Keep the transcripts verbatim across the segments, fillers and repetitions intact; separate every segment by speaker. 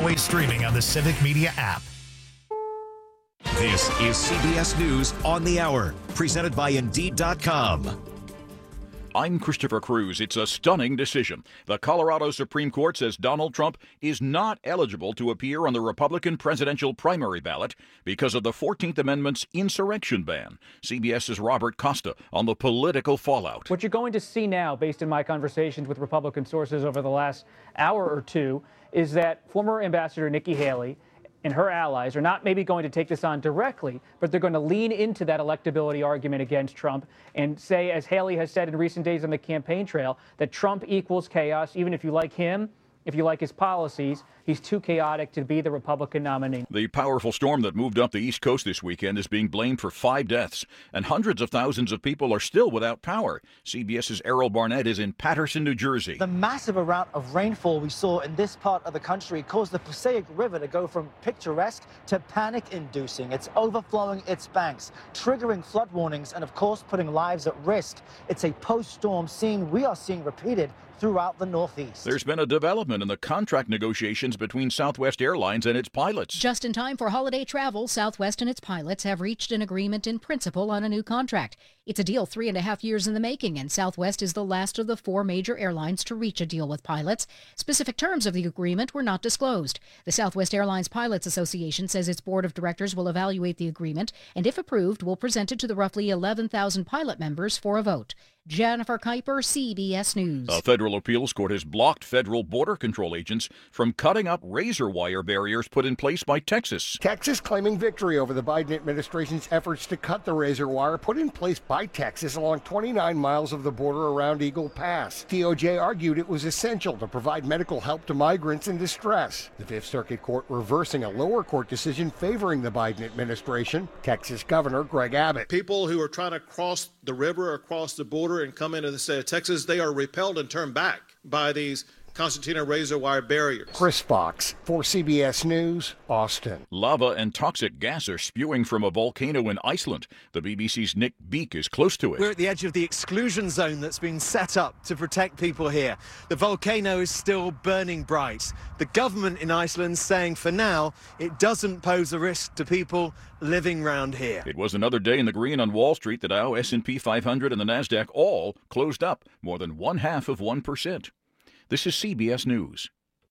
Speaker 1: always streaming on the Civic Media app.
Speaker 2: This is C B S News on the Hour, presented by Indeed dot com.
Speaker 3: I'm Christopher Cruz. It's a stunning decision. The Colorado Supreme Court says Donald Trump is not eligible to appear on the Republican presidential primary ballot because of the fourteenth Amendment's insurrection ban. CBS's Robert Costa on the political fallout.
Speaker 4: What you're going to see now, based on my conversations with Republican sources over the last hour or two, is that former Ambassador Nikki Haley and her allies are not maybe going to take this on directly, but they're going to lean into that electability argument against Trump and say, as Haley has said in recent days on the campaign trail, that Trump equals chaos. Even if you like him, if you like his policies, he's too chaotic to be the Republican nominee.
Speaker 3: The powerful storm that moved up the East Coast this weekend is being blamed for five deaths, and hundreds of thousands of people are still without power. CBS's Errol Barnett is in Paterson, New Jersey.
Speaker 5: The massive amount of rainfall we saw in this part of the country caused the Passaic River to go from picturesque to panic-inducing. It's overflowing its banks, triggering flood warnings, and of course putting lives at risk. It's a post-storm scene we are seeing repeated throughout the Northeast.
Speaker 3: There's been a development in the contract negotiations between Southwest Airlines and its pilots.
Speaker 6: Just in time for holiday travel, Southwest and its pilots have reached an agreement in principle on a new contract. It's a deal three and a half years in the making, and Southwest is the last of the four major airlines to reach a deal with pilots. Specific terms of the agreement were not disclosed. The Southwest Airlines Pilots Association says its board of directors will evaluate the agreement, and if approved, will present it to the roughly eleven thousand pilot members for a vote. Jennifer Kuiper, C B S News.
Speaker 3: A federal appeals court has blocked federal border control agents from cutting up razor wire barriers put in place by Texas.
Speaker 7: Texas claiming victory over the Biden administration's efforts to cut the razor wire put in place by Texas along twenty-nine miles of the border around Eagle Pass. D O J argued it was essential to provide medical help to migrants in distress. The Fifth Circuit Court reversing a lower court decision favoring the Biden administration. Texas Governor Greg Abbott.
Speaker 8: People who are trying to cross the river or across the border and come into the state of Texas, they are repelled and turned back by these concertina razor wire barriers.
Speaker 7: Chris Fox for C B S News, Austin.
Speaker 3: Lava and toxic gas are spewing from a volcano in Iceland. The B B C's Nick Beak is close to it.
Speaker 9: We're at the edge of the exclusion zone that's been set up to protect people here. The volcano is still burning bright. The government in Iceland saying for now it doesn't pose a risk to people living round here.
Speaker 3: It was another day in the green on Wall Street. The Dow, S and P five hundred, and the NASDAQ all closed up more than one half of one percent. This is C B S News.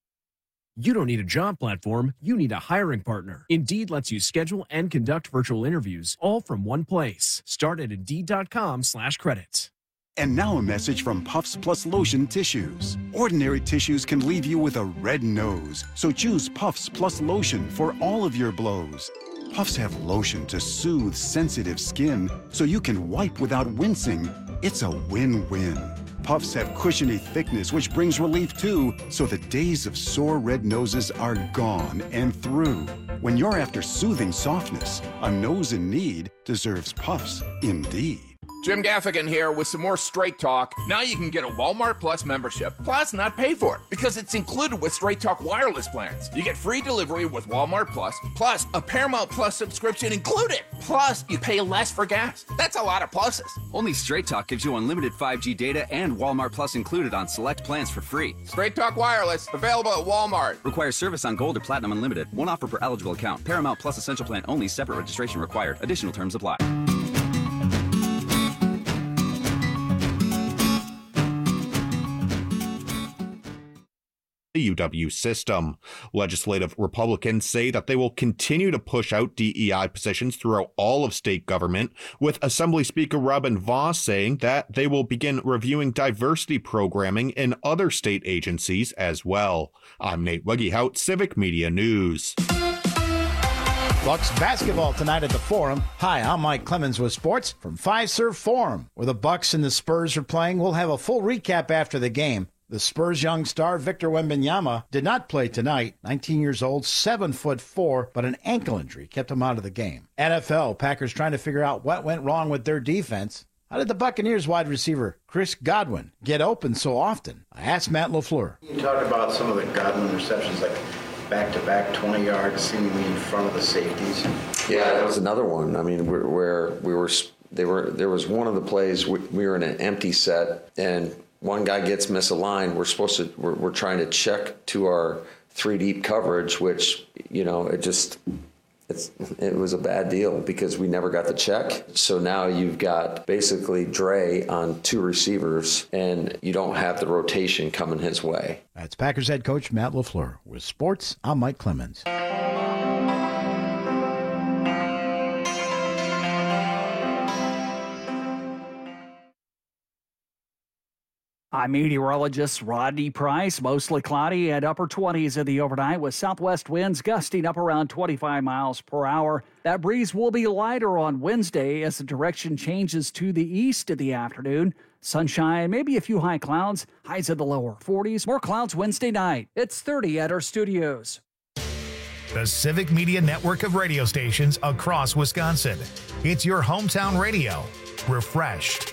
Speaker 10: You don't need a job platform, you need a hiring partner. Indeed lets you schedule and conduct virtual interviews all from one place. Start at Indeed.com slash credits.
Speaker 11: And now a message from Puffs Plus Lotion Tissues. Ordinary tissues can leave you with a red nose, so choose Puffs Plus Lotion for all of your blows. Puffs have lotion to soothe sensitive skin, so you can wipe without wincing. It's a win-win. Puffs have cushiony thickness, which brings relief too, so the days of sore red noses are gone and through. When you're after soothing softness, a nose in need deserves Puffs indeed.
Speaker 12: Jim Gaffigan here with some more Straight Talk. Now you can get a Walmart Plus membership, plus not pay for it, because it's included with Straight Talk wireless plans. You get free delivery with Walmart Plus, plus a Paramount Plus subscription included. Plus, you pay less for gas. That's a lot of pluses.
Speaker 13: Only Straight Talk gives you unlimited five G data and Walmart Plus included on select plans for free.
Speaker 12: Straight Talk wireless, available at Walmart.
Speaker 13: Requires service on Gold or Platinum Unlimited. One offer per eligible account. Paramount Plus Essential Plan only. Separate registration required. Additional terms apply.
Speaker 14: The U W system. Legislative Republicans say that they will continue to push out D E I positions throughout all of state government, with Assembly Speaker Robin Vos saying that they will begin reviewing diversity programming in other state agencies as well. I'm Nate Wegehout, Civic Media News.
Speaker 15: Bucks basketball tonight at the Forum. Hi, I'm Mike Clemens with sports from Fiserv Forum, where the Bucks and the Spurs are playing. We'll have a full recap after the game. The Spurs' young star, Victor Wembanyama, did not play tonight. nineteen years old, seven foot four, but an ankle injury kept him out of the game. N F L, Packers trying to figure out what went wrong with their defense. How did the Buccaneers wide receiver, Chris Godwin, get open so often? I asked Matt LaFleur.
Speaker 16: You talk about some of the Godwin receptions, like back-to-back twenty yards, seemingly in front of the safeties.
Speaker 17: Yeah, that was another one. I mean, where, where we were, they were. There was one of the plays we, we were in an empty set, and one guy gets misaligned. We're supposed to. We're, we're trying to check to our three deep coverage, which, you know, it just, it's, it was a bad deal because we never got the check. So now you've got basically Dre on two receivers and you don't have the rotation coming his way.
Speaker 15: That's Packers head coach Matt LaFleur. With sports, I'm Mike Clemens.
Speaker 18: I'm meteorologist Rodney Price. Mostly cloudy and upper twenties in the overnight with southwest winds gusting up around twenty-five miles per hour. That breeze will be lighter on Wednesday as the direction changes to the east in the afternoon. Sunshine, maybe a few high clouds, highs in the lower forties. More clouds Wednesday night. It's thirty at our studios.
Speaker 1: The Civic Media network of radio stations across Wisconsin. It's your hometown radio. Refreshed.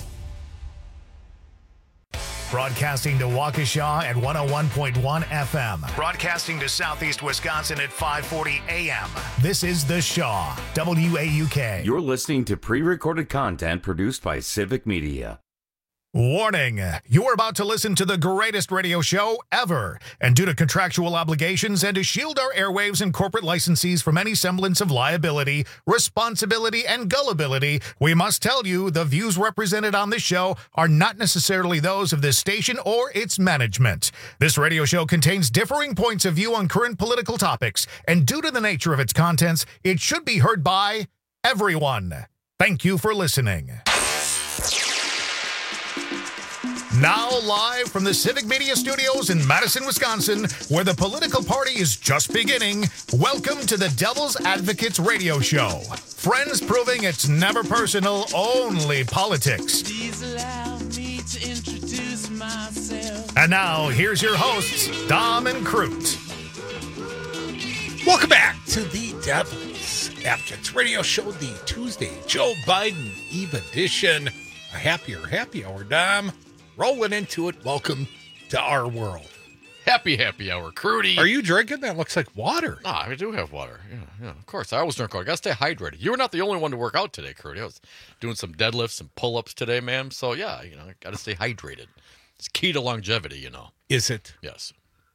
Speaker 1: Broadcasting to Waukesha at one oh one point one F M. Broadcasting to Southeast Wisconsin at five forty A M. This is The Shaw, W A U K.
Speaker 19: You're listening to pre-recorded content produced by Civic Media.
Speaker 1: Warning, you're about to listen to the greatest radio show ever. And due to contractual obligations and to shield our airwaves and corporate licensees from any semblance of liability, responsibility, and gullibility, we must tell you the views represented on this show are not necessarily those of this station or its management. This radio show contains differing points of view on current political topics, and due to the nature of its contents, it should be heard by everyone. Thank you for listening. Now live from the Civic Media Studios in Madison, Wisconsin, where the political party is just beginning, welcome to the Devil's Advocates Radio Show. Friends proving it's never personal, only politics.
Speaker 20: Please allow me to introduce myself.
Speaker 1: And now, here's your hosts, Dom and Crute.
Speaker 21: Welcome back to the Devil's Advocates Radio Show, the Tuesday Joe Biden Eve edition. A happier happy hour, Dom. Rolling into it. Welcome to our world.
Speaker 22: Happy, happy hour, Crudy.
Speaker 21: Are you drinking? That looks like water.
Speaker 22: Ah, I do have water. Yeah, yeah, of course. I always drink water. I got to stay hydrated. You were not the only one to work out today, Crudy. I was doing some deadlifts and pull-ups today, ma'am. So, yeah, you know, I got to stay hydrated. It's key to longevity, you know.
Speaker 21: Is it?
Speaker 22: Yes.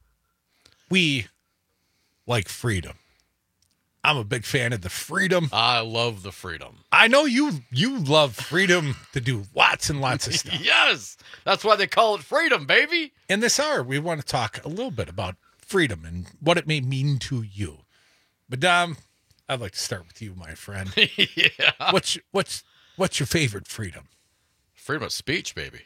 Speaker 21: We like freedom. I'm a big fan of the freedom.
Speaker 22: I love the freedom.
Speaker 21: I know you you love freedom to do lots and lots of stuff.
Speaker 22: Yes. That's why they call it freedom, baby.
Speaker 21: In this hour, we want to talk a little bit about freedom and what it may mean to you. But, Dom, I'd like to start with you, my friend.
Speaker 22: Yeah.
Speaker 21: What's, what's, what's your favorite freedom?
Speaker 22: Freedom of speech, baby.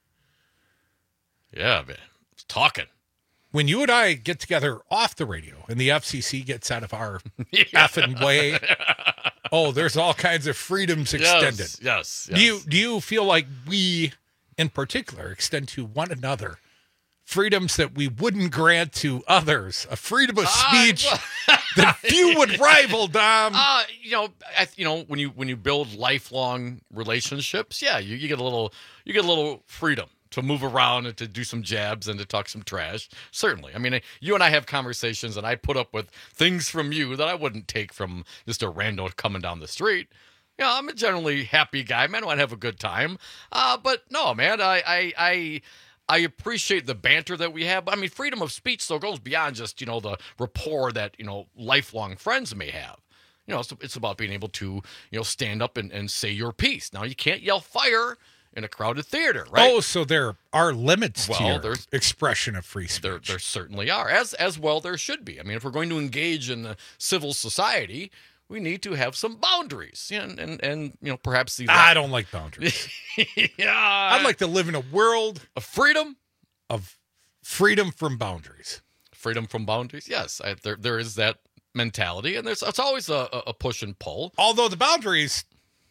Speaker 22: Yeah, man. Talking.
Speaker 21: When you and I get together off the radio and the F C C gets out of our yeah. effing way, oh, there's all kinds of freedoms extended.
Speaker 22: Yes, yes, yes.
Speaker 21: Do you, do you feel like we, in particular, extend to one another freedoms that we wouldn't grant to others? A freedom of speech uh, that few would rival, Dom.
Speaker 22: Uh, you know, I, you know, when you when you build lifelong relationships, yeah, you, you get a little you get a little freedom to move around and to do some jabs and to talk some trash. Certainly. I mean, you and I have conversations and I put up with things from you that I wouldn't take from just a rando coming down the street. You know, I'm a generally happy guy, man. I want to have a good time. Uh, but no, man, I, I, I, I appreciate the banter that we have. I mean, freedom of speech still goes beyond just, you know, the rapport that, you know, lifelong friends may have. You know, it's, it's about being able to, you know, stand up and, and say your piece. Now, you can't yell fire in a crowded theater, right?
Speaker 21: Oh, so there are limits
Speaker 22: well,
Speaker 21: to your
Speaker 22: there's,
Speaker 21: expression of free speech.
Speaker 22: There, there certainly are, as as well there should be. I mean, if we're going to engage in the civil society, we need to have some boundaries, and and, and you know, perhaps the.
Speaker 21: I don't like boundaries.
Speaker 22: Yeah,
Speaker 21: I'd like to live in a world
Speaker 22: of freedom,
Speaker 21: of freedom from boundaries.
Speaker 22: Freedom from boundaries. Yes, I, there there is that mentality, and there's it's always a, a push and pull.
Speaker 21: Although the boundaries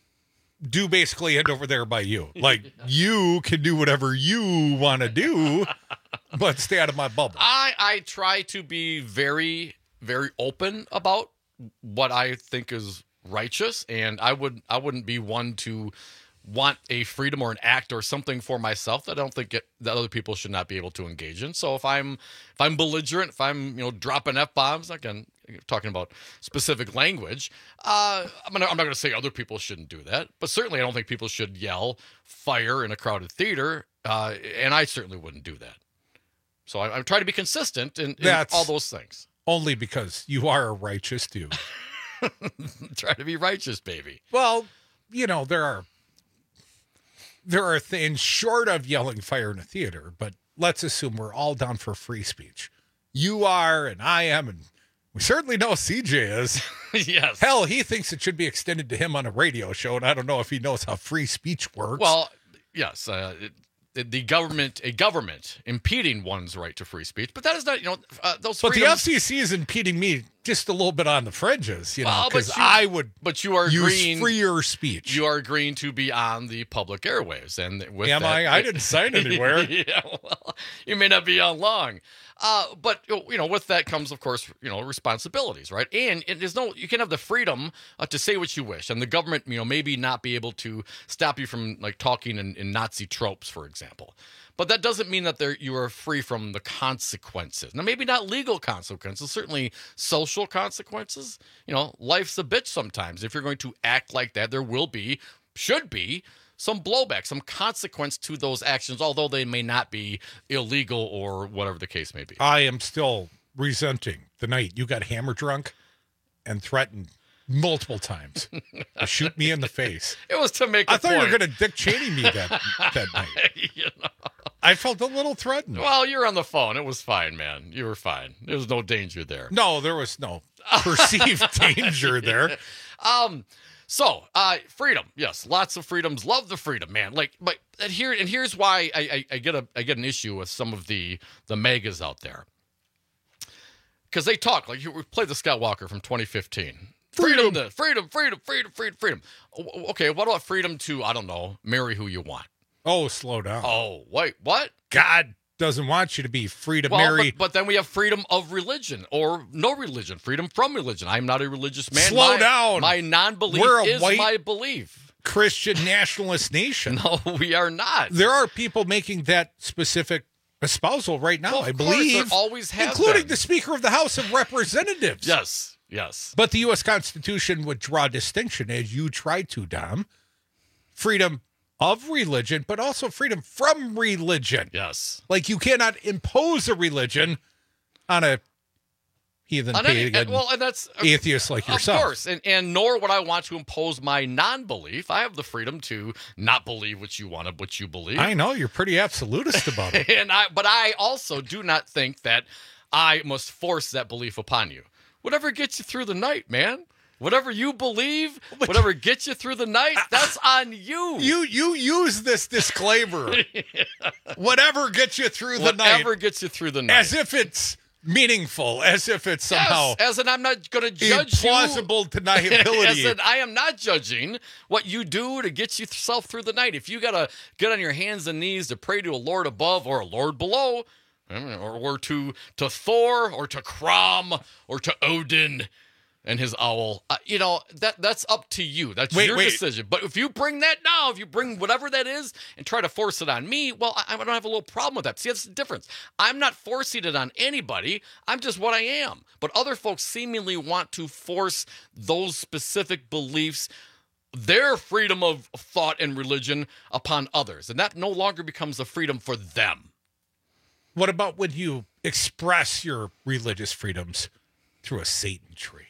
Speaker 21: do basically end over there by you. Like, yeah. You can do whatever you want to do, but stay out of my bubble.
Speaker 22: I, I try to be very, very open about what I think is righteous, and I would I wouldn't be one to want a freedom or an act or something for myself that I don't think it, that other people should not be able to engage in. So if I'm if I'm belligerent, if I'm you know dropping F-bombs, again, talking about specific language, uh, I'm, gonna, I'm not going to say other people shouldn't do that, but certainly I don't think people should yell fire in a crowded theater, uh, and I certainly wouldn't do that. So I, I'm trying to be consistent in, in
Speaker 21: That's
Speaker 22: all those things.
Speaker 21: Only because you are a righteous dude.
Speaker 22: Try to be righteous, baby.
Speaker 21: Well, you know, there are there are things short of yelling fire in a theater, but let's assume we're all down for free speech. You are, and I am, and we certainly know C J is.
Speaker 22: Yes.
Speaker 21: Hell, he thinks it should be extended to him on a radio show, and I don't know if he knows how free speech works.
Speaker 22: Well, yes, uh, it, the government, a government impeding one's right to free speech, but that is not, you know, uh, those
Speaker 21: but
Speaker 22: freedoms.
Speaker 21: the F C C is impeding me just a little bit on the fringes, you know,
Speaker 22: Well, but
Speaker 21: because
Speaker 22: you-
Speaker 21: I would
Speaker 22: But you are
Speaker 21: use
Speaker 22: agreeing,
Speaker 21: freer speech.
Speaker 22: you are agreeing to be on the public airwaves, and with
Speaker 21: Am
Speaker 22: that,
Speaker 21: I? I didn't sign anywhere.
Speaker 22: Yeah, well, you may not be on long. Uh, but you know, with that comes, of course, you know, responsibilities, right? And, and there's no, you can have the freedom uh, to say what you wish, and the government, you know, maybe not be able to stop you from like talking in, in Nazi tropes, for example. But that doesn't mean that there you are free from the consequences. Now, maybe not legal consequences, certainly social consequences. You know, life's a bitch sometimes. If you're going to act like that, there will be, should be, some blowback, some consequence to those actions, although they may not be illegal or whatever the case may be.
Speaker 21: I am still resenting the night you got hammer drunk and threatened multiple times to shoot me in the face.
Speaker 22: It was to make a
Speaker 21: I thought
Speaker 22: point.
Speaker 21: you were going to Dick Cheney me that, that night.
Speaker 22: You know?
Speaker 21: I felt a little threatened.
Speaker 22: Well, you're on the phone. It was fine, man. You were fine. There was no danger there.
Speaker 21: No, there was no perceived danger there.
Speaker 22: Um, so uh, freedom, yes, lots of freedoms. Love the freedom, man. Like, but and here and here's why I, I, I get a I get an issue with some of the the megas out there, because they talk like you we played the Scott Walker from twenty fifteen. Freedom, freedom, freedom, freedom, freedom, freedom, freedom. O- Okay, what about freedom to, I don't know, marry who you want?
Speaker 21: Oh, slow down.
Speaker 22: Oh, wait, what?
Speaker 21: God doesn't want you to be free to
Speaker 22: Well,
Speaker 21: marry.
Speaker 22: but, but then we have freedom of religion or no religion, freedom from religion. I'm not a religious man.
Speaker 21: Slow
Speaker 22: my,
Speaker 21: down.
Speaker 22: My non-belief
Speaker 21: We're a
Speaker 22: is
Speaker 21: white
Speaker 22: my belief.
Speaker 21: Christian nationalist nation.
Speaker 22: No, we are not.
Speaker 21: There are people making that specific espousal right now,
Speaker 22: Well, of
Speaker 21: I
Speaker 22: course,
Speaker 21: believe.
Speaker 22: there always have
Speaker 21: including
Speaker 22: been.
Speaker 21: the Speaker of the House of Representatives.
Speaker 22: Yes, yes.
Speaker 21: But the U S Constitution would draw distinction, as you tried to, Dom. Freedom of religion, but also freedom from religion.
Speaker 22: Yes.
Speaker 21: Like you cannot impose a religion on a heathen
Speaker 22: On any-
Speaker 21: pagan
Speaker 22: and- well, and that's
Speaker 21: atheist like yourself.
Speaker 22: Of course, and, and nor would I want to impose my non-belief. I have the freedom to not believe what you want, what you believe.
Speaker 21: I know you're pretty absolutist about it.
Speaker 22: and I, but I also do not think that I must force that belief upon you. Whatever gets you through the night, man. Whatever you believe, whatever gets you through the night, that's on you.
Speaker 21: You you use this disclaimer. Whatever gets you through the night.
Speaker 22: Whatever gets you through the night.
Speaker 21: As if it's meaningful, as if it's somehow
Speaker 22: Yes, as in I'm not going to judge
Speaker 21: implausible
Speaker 22: you.
Speaker 21: deniability.
Speaker 22: As in I am not judging what you do to get yourself through the night. If you got to get on your hands and knees to pray to a Lord above or a Lord below, or, or to to Thor or to Crom or to Odin and his owl, uh, you know, that that's up to you. That's
Speaker 21: Wait,
Speaker 22: your
Speaker 21: wait.
Speaker 22: decision. But if you bring that now, if you bring whatever that is and try to force it on me, well, I, I don't have a little problem with that. See, that's the difference. I'm not forcing it on anybody. I'm just what I am. But other folks seemingly want to force those specific beliefs, their freedom of thought and religion upon others. And that no longer becomes a freedom for them.
Speaker 21: What about when you express your religious freedoms through a Satan tree?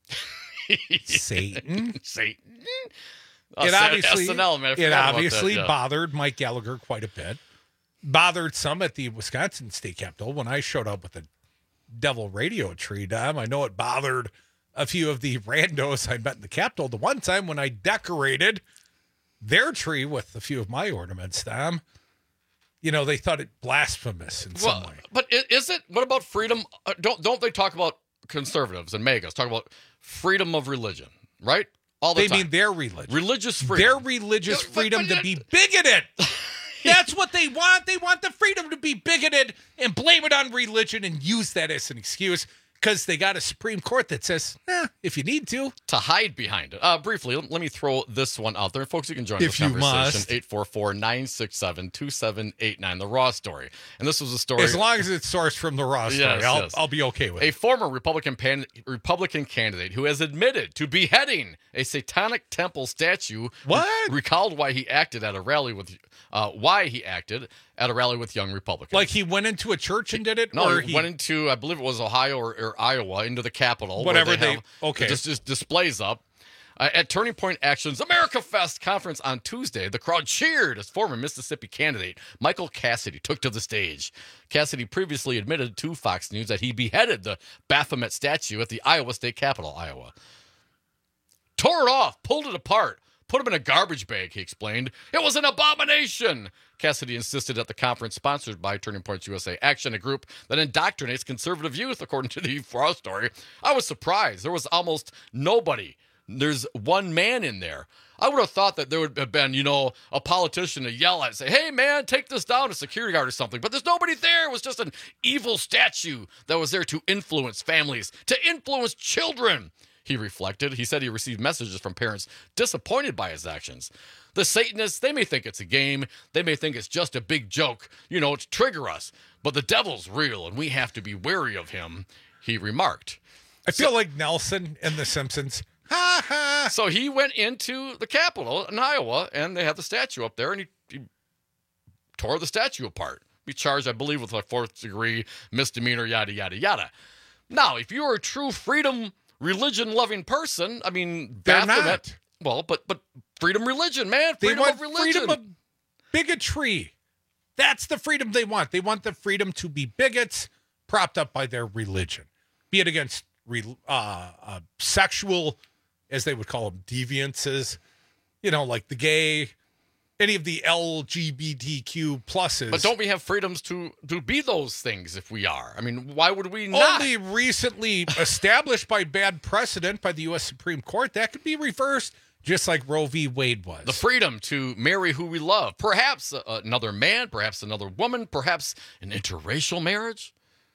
Speaker 21: Satan?
Speaker 22: Satan?
Speaker 21: It obviously,
Speaker 22: S N L, man. I
Speaker 21: it
Speaker 22: forgot about
Speaker 21: obviously
Speaker 22: that, yeah.
Speaker 21: bothered Mike Gallagher quite a bit. Bothered some at the Wisconsin State Capitol when I showed up with a devil radio tree, Dom. I know it bothered a few of the randos I met in the Capitol. The one time when I decorated their tree with a few of my ornaments, Dom, you know, they thought it blasphemous in some
Speaker 22: Well,
Speaker 21: way.
Speaker 22: but i- is it? What about freedom? Uh, don't don't they talk about conservatives and megas? Talk about freedom of religion, right? All the
Speaker 21: They
Speaker 22: time.
Speaker 21: mean their religion.
Speaker 22: Religious freedom.
Speaker 21: Their religious freedom to be bigoted. That's what they want. They want the freedom to be bigoted and blame it on religion and use that as an excuse because they got a Supreme Court that says, eh, if you need to.
Speaker 22: To hide behind it. Uh, briefly, let me throw this one out there. Folks, you can join
Speaker 21: If
Speaker 22: this
Speaker 21: you
Speaker 22: conversation.
Speaker 21: must.
Speaker 22: eight four four, nine six seven, two seven eight nine, the Raw story. And this was a story.
Speaker 21: As long as it's sourced from the Raw story,
Speaker 22: Yes,
Speaker 21: I'll,
Speaker 22: yes.
Speaker 21: I'll be okay with
Speaker 22: A
Speaker 21: it.
Speaker 22: former Republican pan- Republican candidate who has admitted to beheading a satanic temple statue.
Speaker 21: What?
Speaker 22: Recalled why he acted at a rally with, uh, why he acted at a rally with young Republicans.
Speaker 21: Like he went into a church and did it?
Speaker 22: No,
Speaker 21: or
Speaker 22: he,
Speaker 21: he
Speaker 22: went into, I believe it was Ohio or, or Iowa, into the Capitol.
Speaker 21: Whatever
Speaker 22: where they,
Speaker 21: they,
Speaker 22: have
Speaker 21: okay.
Speaker 22: Just, just displays up. Uh, at Turning Point Action's America Fest conference on Tuesday, the crowd cheered as former Mississippi candidate Michael Cassidy took to the stage. Cassidy previously admitted to Fox News that he beheaded the Baphomet statue at the Iowa State Capitol, Iowa. Tore it off, pulled it apart, put him in a garbage bag, he explained. It was an abomination. Cassidy insisted at the conference sponsored by Turning Points U S A Action, a group that indoctrinates conservative youth, according to the Frost story. I was surprised. There was almost nobody. There's one man in there. I would have thought that there would have been, you know, a politician to yell at and say, hey, man, take this down, a security guard or something. But there's nobody there. It was just an evil statue that was there to influence families, to influence children, he reflected. He said he received messages from parents disappointed by his actions. The Satanists, they may think it's a game. They may think it's just a big joke, you know, to trigger us. But the devil's real, and we have to be wary of him, he remarked.
Speaker 21: I feel so, like Nelson in The Simpsons. Ha ha!
Speaker 22: So he went into the Capitol in Iowa, and they had the statue up there, and he, he tore the statue apart. He charged, I believe, with a fourth degree misdemeanor, yada, yada, yada. Now, if you're a true freedom, religion-loving person, I mean,
Speaker 21: they're
Speaker 22: Baphomet,
Speaker 21: not.
Speaker 22: Well, but but freedom, religion, man, freedom
Speaker 21: they want
Speaker 22: of religion,
Speaker 21: freedom of bigotry. That's the freedom they want. They want the freedom to be bigots, propped up by their religion, be it against uh, uh, sexual, as they would call them, deviances, you know, like the gay, any of the L G B T Q pluses.
Speaker 22: But don't we have freedoms to, to be those things if we are? I mean, why would we not?
Speaker 21: Only recently established by bad precedent by the U S Supreme Court. That could be reversed, just like Roe v. Wade was.
Speaker 22: The freedom to marry who we love. Perhaps uh, another man, perhaps another woman, perhaps an interracial marriage.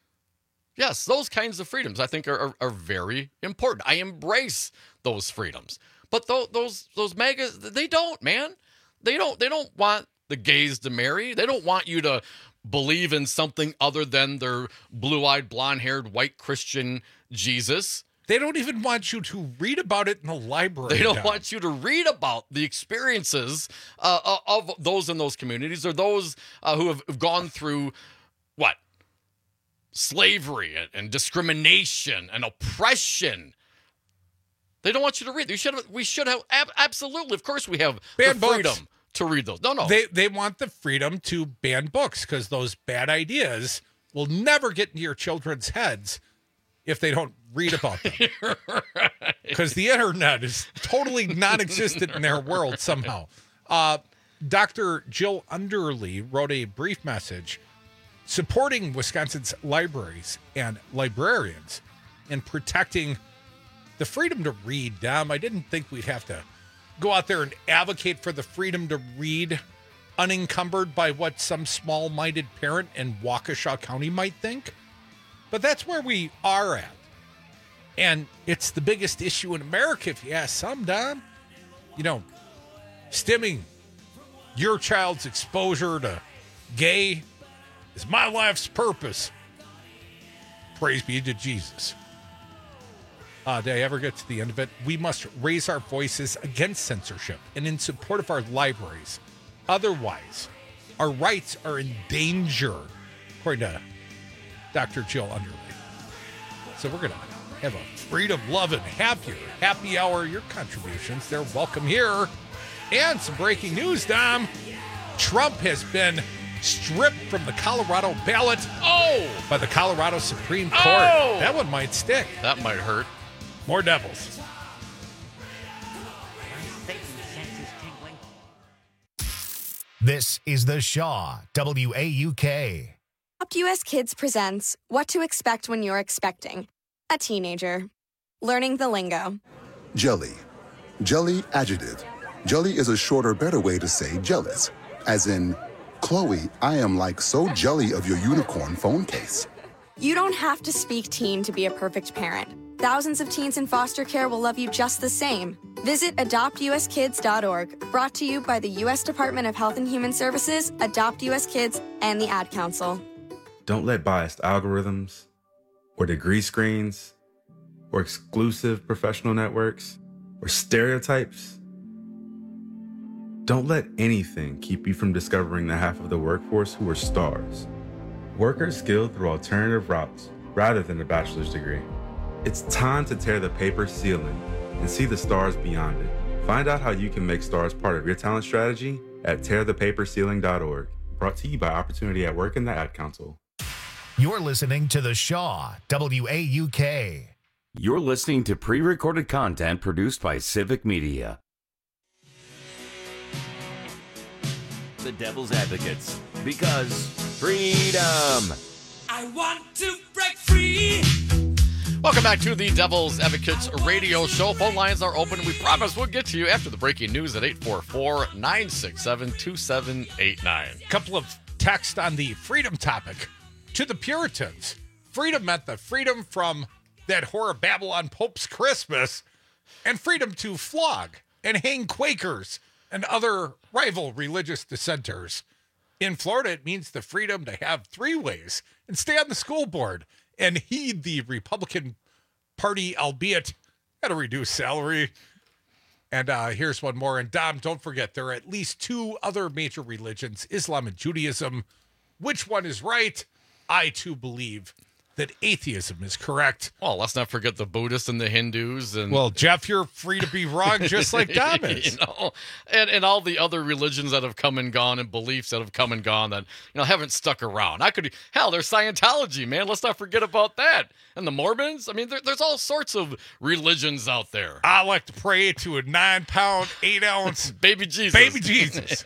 Speaker 22: Yes, those kinds of freedoms I think are, are, are very important. I embrace those freedoms. But th- those those MAGAs, they don't, man. They don't they don't want the gays to marry. They don't want you to believe in something other than their blue-eyed, blonde-haired, white Christian Jesus.
Speaker 21: They don't even want you to read about it in the library.
Speaker 22: They don't
Speaker 21: now.
Speaker 22: want you to read about the experiences uh, of those in those communities or those uh, who have gone through, what? Slavery and, and discrimination and oppression. They don't want you to read. We should have, we should have ab- absolutely. Of course, we have
Speaker 21: ban
Speaker 22: the freedom
Speaker 21: books.
Speaker 22: to read those. No, no.
Speaker 21: They they want the freedom to ban books because those bad ideas will never get into your children's heads if they don't read about them. Because right. the internet is totally non-existent in their world somehow. Uh, Doctor Jill Underly wrote a brief message supporting Wisconsin's libraries and librarians in protecting the freedom to read. Dom, I didn't think we'd have to go out there and advocate for the freedom to read unencumbered by what some small-minded parent in Waukesha County might think. But that's where we are at. And it's the biggest issue in America, if you ask some, Dom. You know, stemming your child's exposure to gay is my life's purpose. Praise be to Jesus. Uh, did I ever get to the end of it? We must raise our voices against censorship and in support of our libraries. Otherwise, our rights are in danger, according to Doctor Jill Underly. So we're going to have a freedom-loving, happier, happy hour. Your contributions, they're welcome here. And some breaking news, Dom. Trump has been stripped from the Colorado ballot
Speaker 22: oh!
Speaker 21: by the Colorado Supreme Court.
Speaker 22: Oh!
Speaker 21: That one might stick.
Speaker 22: That might hurt.
Speaker 21: More devils.
Speaker 1: This is the Shaw, W A U K.
Speaker 2: Adopt U S Kids presents What to Expect When You're Expecting a Teenager. Learning the lingo.
Speaker 4: Jelly. Jelly adjective. Jelly is a shorter, better way to say jealous. As in, Chloe, I am like so jelly of your unicorn phone case.
Speaker 2: You don't have to speak teen to be a perfect parent. Thousands of teens in foster care will love you just the same. Visit adopt u s kids dot org, brought to you by the U S Department of Health and Human Services, Adopt U S Kids, and the Ad Council.
Speaker 23: Don't let biased algorithms, or degree screens, or exclusive professional networks, or stereotypes Don't let anything keep you from discovering the half of the workforce who are stars. Workers skilled through alternative routes rather than a bachelor's degree. It's time to tear the paper ceiling and see the stars beyond it. Find out how you can make stars part of your talent strategy at tear the paper ceiling dot org. Brought to you by Opportunity at Work and the Ad Council.
Speaker 1: You're listening to The Shaw, W A U K.
Speaker 19: You're listening to pre-recorded content produced by Civic Media. The Devil's Advocates, because freedom.
Speaker 20: I want to break free.
Speaker 22: Welcome back to the Devil's Advocates radio show. Phone lines are open. We promise we'll get to you after the breaking news at eight four four, nine six seven, two seven eight nine.
Speaker 21: Couple of texts on the freedom topic. To the Puritans, freedom meant the freedom from that whore of Babylon Pope's Christmas and freedom to flog and hang Quakers and other rival religious dissenters. In Florida, it means the freedom to have three ways and stay on the school board and heed the Republican Party, albeit at a reduced salary. And uh, here's one more. And Dom, don't forget, there are at least two other major religions, Islam and Judaism. Which one is right? I, too, believe that atheism is correct.
Speaker 22: Well, let's not forget the Buddhists and the Hindus. And
Speaker 21: well, Jeff, you're free to be wrong just like Dom is.
Speaker 22: You know, and, and all the other religions that have come and gone and beliefs that have come and gone that, you know, haven't stuck around. I could, hell, there's Scientology, man. Let's not forget about that. And the Mormons. I mean, there, there's all sorts of religions out there.
Speaker 21: I like to pray to a nine-pound, eight-ounce
Speaker 22: baby Jesus.
Speaker 21: Baby Jesus.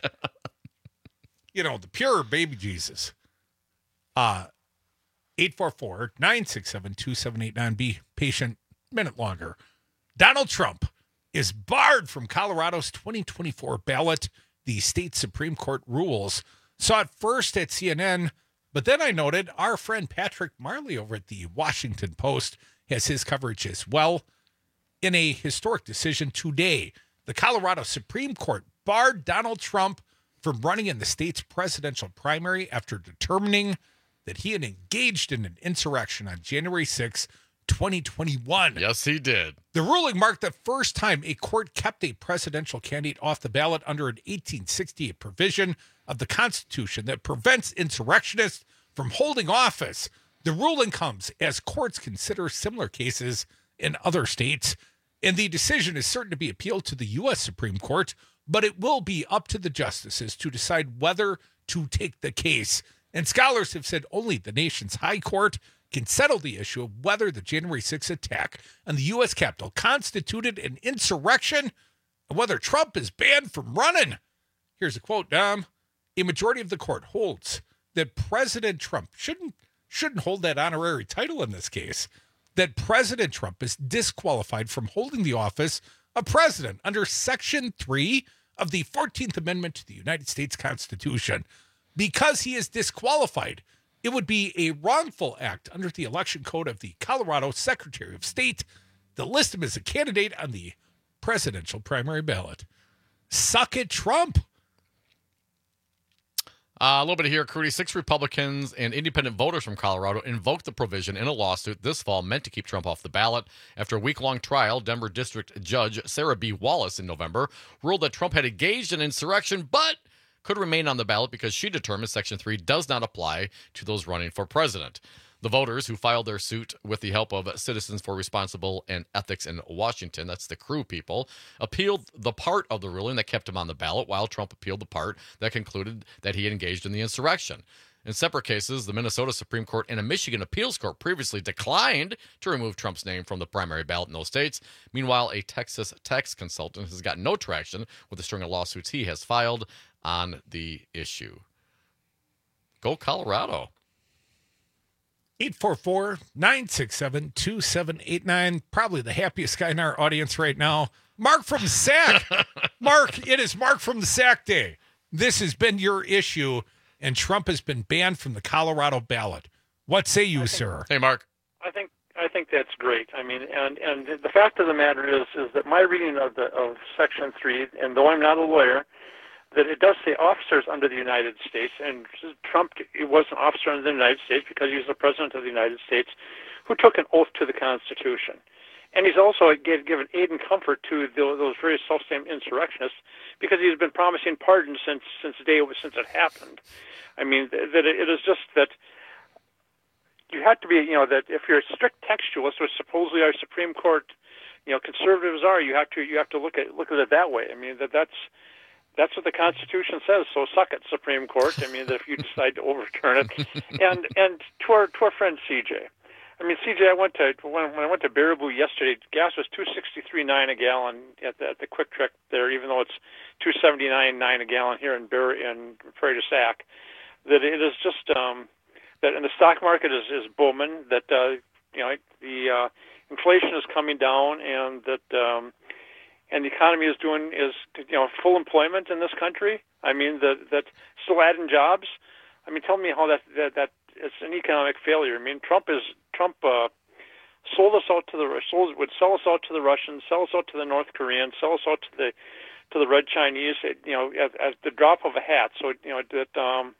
Speaker 21: You know, the pure baby Jesus. Uh, eight four four, nine six seven, two seven eight nine. Be patient a minute longer. Donald Trump is barred from Colorado's twenty twenty-four ballot. The state Supreme Court rules. Saw it first at C N N, but then I noted our friend Patrick Marley over at the Washington Post has his coverage as well. In a historic decision today, the Colorado Supreme Court barred Donald Trump from running in the state's presidential primary after determining that he had engaged in an insurrection on January sixth, twenty twenty-one.
Speaker 22: Yes, he did.
Speaker 21: The ruling marked the first time a court kept a presidential candidate off the ballot under an eighteen sixty-eight provision of the Constitution that prevents insurrectionists from holding office. The ruling comes as courts consider similar cases in other states, and the decision is certain to be appealed to the U S Supreme Court, but it will be up to the justices to decide whether to take the case. And scholars have said only the nation's high court can settle the issue of whether the January sixth attack on the U S Capitol constituted an insurrection and whether Trump is banned from running. Here's a quote, Dom. A majority of the court holds that President Trump shouldn't, shouldn't hold that honorary title in this case, that President Trump is disqualified from holding the office of president under Section three of the fourteenth Amendment to the United States Constitution. Because he is disqualified, it would be a wrongful act under the election code of the Colorado Secretary of State to list him as a candidate on the presidential primary ballot. Suck it, Trump.
Speaker 22: Uh, a little bit here, Crudy. Six Republicans and independent voters from Colorado invoked the provision in a lawsuit this fall meant to keep Trump off the ballot. After a week-long trial, Denver District Judge Sarah B. Wallace in November ruled that Trump had engaged in insurrection, but could remain on the ballot because she determined Section three does not apply to those running for president. The voters who filed their suit with the help of Citizens for Responsible and Ethics in Washington, that's the C R E W people, appealed the part of the ruling that kept him on the ballot, while Trump appealed the part that concluded that he had engaged in the insurrection. In separate cases, the Minnesota Supreme Court and a Michigan appeals court previously declined to remove Trump's name from the primary ballot in those states. Meanwhile, a Texas tax consultant has gotten no traction with the string of lawsuits he has filed on the issue. Go Colorado.
Speaker 21: eight four four, nine six seven, two seven eight nine. Probably the happiest guy in our audience right now. Mark from the Sack. Mark, it is Mark from the Sack Day. This has been your issue, and Trump has been banned from the Colorado ballot. What say you,
Speaker 5: think,
Speaker 21: sir?
Speaker 22: Hey, Mark.
Speaker 5: I think I think that's great. I mean, and, and the fact of the matter is is that my reading of the of Section three, and though I'm not a lawyer, that it does say officers under the United States, and Trump was an officer under the United States because he was the president of the United States who took an oath to the Constitution. And he's also given aid and comfort to the, those very self-same insurrectionists because he's been promising pardons since since day since it happened. I mean, that it is just that you have to be, you know, that if you're a strict textualist, which supposedly our Supreme Court, you know, conservatives are, you have to you have to look at look at it that way. I mean, that that's that's what the Constitution says. So suck it, Supreme Court. I mean, that if you decide to overturn it, and and to our to our friend C J. I mean, C J, I went to when, when I went to Baraboo yesterday. Gas was two sixty-three nine a gallon at the, at the Quick Trip there, even though it's two seventy-nine nine a gallon here in Bar in Prairie du Sac. That it is just um, that, and the stock market is is booming. That uh, you know the uh, inflation is coming down, and that um, and the economy is doing is you know full employment in this country. I mean that that still adding jobs. I mean, tell me how that that that. It's an economic failure. I mean, Trump is Trump uh, sold us out to the sold, would sell us out to the Russians, sell us out to the North Koreans, sell us out to the to the Red Chinese. You know, at, at the drop of a hat. So you know that um,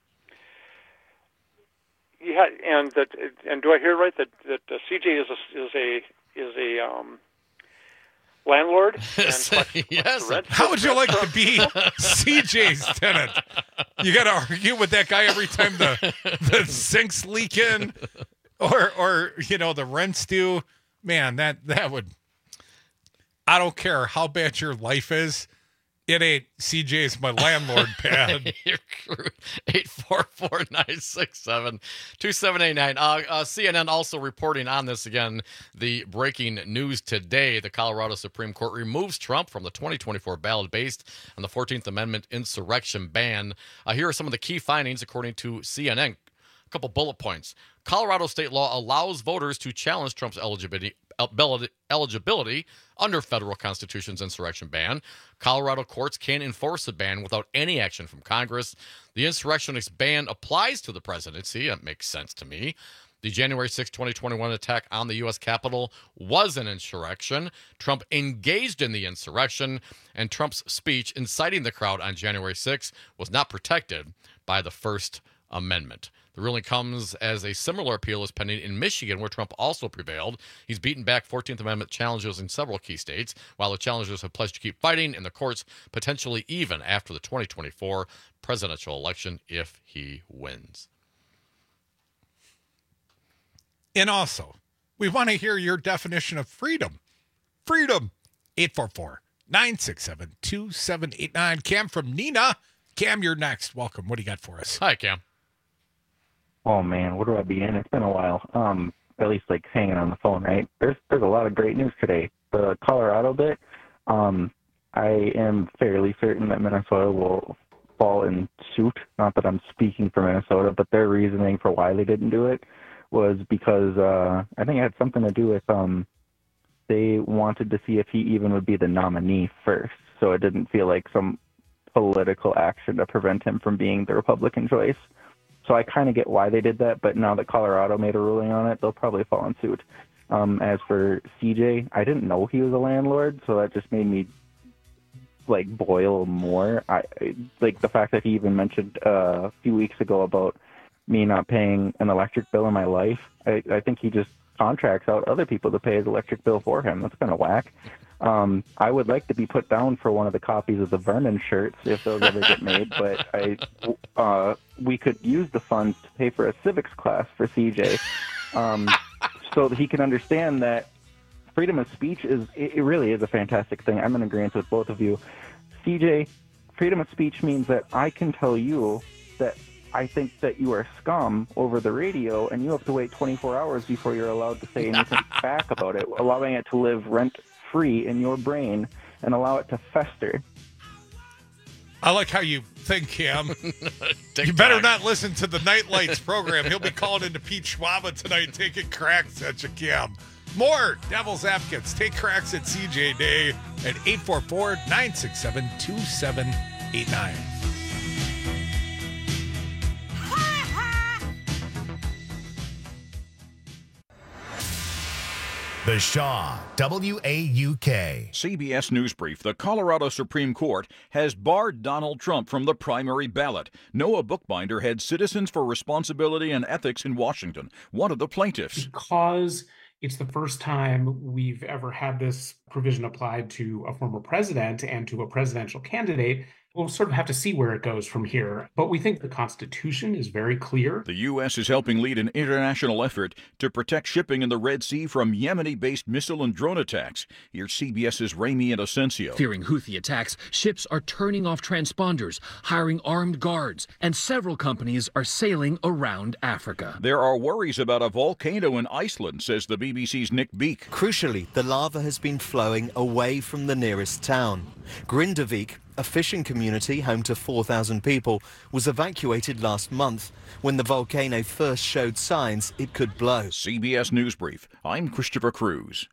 Speaker 5: yeah, and that and do I hear right that that uh, C J is a is a is a um, landlord? And
Speaker 21: yes. How would you like to be C J's tenant? You got to argue with that guy every time the the sink's leaking, or or you know the rent's due. Man, that that would. I don't care how bad your life is. It ain't C J's my landlord pad.
Speaker 22: eight four four, nine six seven, two seven eight nine. Uh, uh, C N N also reporting on this again. The breaking news today, the Colorado Supreme Court removes Trump from the twenty twenty-four ballot based on the fourteenth Amendment insurrection ban. Uh, here are some of the key findings according to C N N. A couple bullet points. Colorado state law allows voters to challenge Trump's eligibility eligibility under federal constitution's insurrection ban. Colorado courts can enforce the ban without any action from Congress. The insurrectionist ban applies to the presidency. That makes sense to me. The January sixth, twenty twenty-one attack on the U S Capitol was an insurrection. Trump engaged in the insurrection, and Trump's speech inciting the crowd on January sixth was not protected by the First Amendment. The ruling comes as a similar appeal is pending in Michigan, where Trump also prevailed. He's beaten back fourteenth Amendment challenges in several key states, while the challengers have pledged to keep fighting in the courts, potentially even after the twenty twenty-four presidential election if he wins.
Speaker 21: And also, we want to hear your definition of freedom. Freedom. eight four four, nine six seven, two seven eight nine. Cam from Neenah. Cam, you're next. Welcome. What do you got for us?
Speaker 22: Hi, Cam.
Speaker 6: Oh man, where do I begin? It's been a while. Um, at least like hanging on the phone, right? There's there's a lot of great news today. The Colorado bit, um, I am fairly certain that Minnesota will fall in suit. Not that I'm speaking for Minnesota, but their reasoning for why they didn't do it was because uh, I think it had something to do with um, they wanted to see if he even would be the nominee first, so it didn't feel like some political action to prevent him from being the Republican choice. So I kind of get why they did that, but now that Colorado made a ruling on it, they'll probably fall in suit. Um, as for C J, I didn't know he was a landlord, so that just made me like boil more. I like the fact that he even mentioned uh, a few weeks ago about me not paying an electric bill in my life. I, I think he just contracts out other people to pay his electric bill for him. That's kind of whack. Um, I would like to be put down for one of the copies of the Vernon shirts if those ever get made, but I, uh, we could use the funds to pay for a civics class for C J, um, so that he can understand that freedom of speech is, it really is a fantastic thing. I'm in agreement with both of you. C J, freedom of speech means that I can tell you that I think that you are scum over the radio, and you have to wait twenty-four hours before you're allowed to say anything back about it, allowing it to live rent-free in your brain and allow it to fester.
Speaker 21: I like how you think, Cam. You better not listen to the Night Lights program. He'll be calling into Pete Schwaba tonight, taking cracks at you, Cam. More Devil's Advocates. Take cracks at C J Day at eight four four, nine six seven, two seven eight nine.
Speaker 1: The Shaw, W A U K.
Speaker 3: C B S News Brief. The Colorado Supreme Court has barred Donald Trump from the primary ballot. Noah Bookbinder heads Citizens for Responsibility and Ethics in Washington, one of the plaintiffs.
Speaker 7: Because It's the first time we've ever had this provision applied to a former president and to a presidential candidate. We'll sort of have to see where it goes from here. But we think the Constitution is very clear.
Speaker 3: The U S is helping lead an international effort to protect shipping in the Red Sea from Yemeni-based missile and drone attacks. Here's CBS's Ramy Inocencio.
Speaker 8: Fearing Houthi attacks, ships are turning off transponders, hiring armed guards, and several companies are sailing around Africa.
Speaker 3: There are worries about a volcano in Iceland, says the B B C's Nick Beak.
Speaker 9: Crucially, the lava has been flowing away from the nearest town. Grindavik, a fishing community home to four thousand people, was evacuated last month when the volcano first showed signs it could blow.
Speaker 3: C B S News Brief. I'm Christopher Cruz.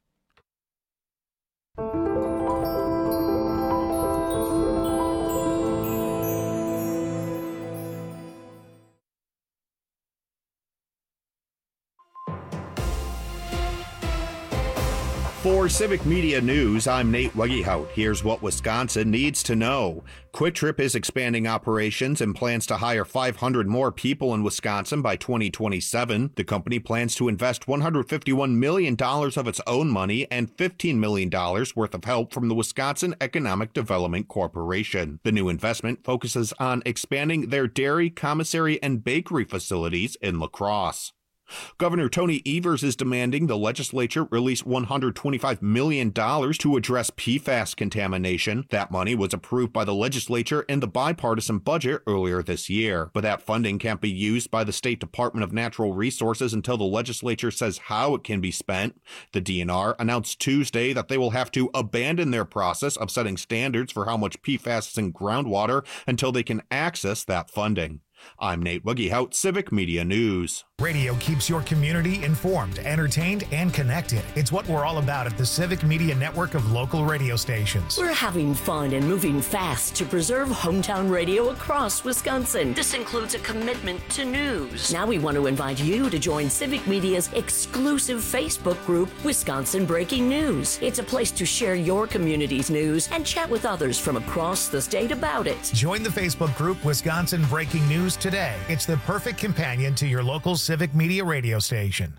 Speaker 14: For Civic Media News, I'm Nate Weggehout. Here's what Wisconsin needs to know. Quick Trip is expanding operations and plans to hire five hundred more people in Wisconsin by twenty twenty-seven. The company plans to invest one hundred fifty-one million dollars of its own money and fifteen million dollars worth of help from the Wisconsin Economic Development Corporation. The new investment focuses on expanding their dairy, commissary, and bakery facilities in La Crosse. Governor Tony Evers is demanding the legislature release one hundred twenty-five million dollars to address P FAS contamination. That money was approved by the legislature in the bipartisan budget earlier this year, but that funding can't be used by the State Department of Natural Resources until the legislature says how it can be spent. The D N R announced Tuesday that they will have to abandon their process of setting standards for how much P FAS is in groundwater until they can access that funding. I'm Nate Weggehout, Civic Media News.
Speaker 1: Radio keeps your community informed, entertained, and connected. It's what we're all about at the Civic Media Network of local radio stations.
Speaker 24: We're having fun and moving fast to preserve hometown radio across Wisconsin. This includes a commitment to news. Now we want to invite you to join Civic Media's exclusive Facebook group, Wisconsin Breaking News. It's a place to share your community's news and chat with others from across the state about it.
Speaker 1: Join the Facebook group, Wisconsin Breaking News, today. It's the perfect companion to your local Civic Media radio station.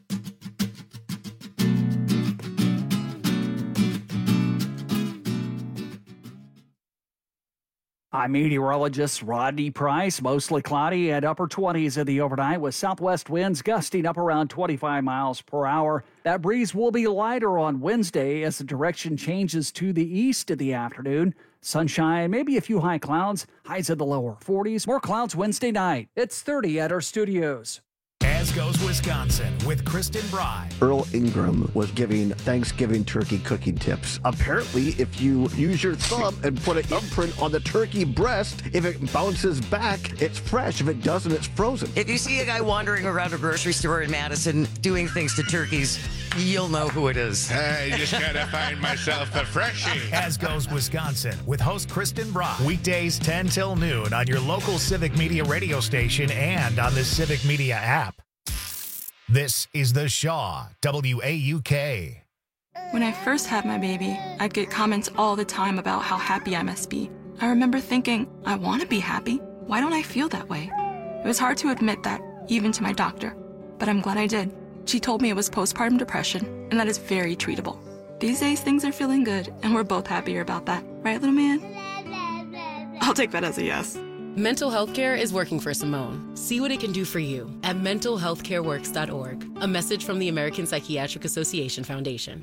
Speaker 18: I'm meteorologist Rodney Price. Mostly cloudy and upper twenties in the overnight with southwest winds gusting up around twenty-five miles per hour. That breeze will be lighter on Wednesday as the direction changes to the east in the afternoon. Sunshine, maybe a few high clouds, highs in the lower forties. More clouds Wednesday night. It's thirty at our studios.
Speaker 1: As goes Wisconsin with Kristen Bry.
Speaker 25: Earl Ingram was giving Thanksgiving turkey cooking tips. Apparently, if you use your thumb and put an imprint on the turkey breast, if it bounces back, it's fresh. If it doesn't, it's frozen.
Speaker 26: If you see a guy wandering around a grocery store in Madison doing things to turkeys, you'll know who it is.
Speaker 21: I just gotta find myself a freshie.
Speaker 1: As goes Wisconsin with host Kristen Bry. Weekdays ten till noon on your local Civic Media radio station and on the Civic Media app. This is The Shaw, W A U K.
Speaker 2: When I first had my baby, I'd get comments all the time about how happy I must be. I remember thinking, I want to be happy. Why don't I feel that way? It was hard to admit that, even to my doctor. But I'm glad I did. She told me it was postpartum depression, and that is very treatable. These days, things are feeling good, and we're both happier about that. Right, little man? I'll take that as a yes.
Speaker 27: Mental health care is working for Simone. See what it can do for you at mental health care works dot org. A message from the American Psychiatric Association Foundation.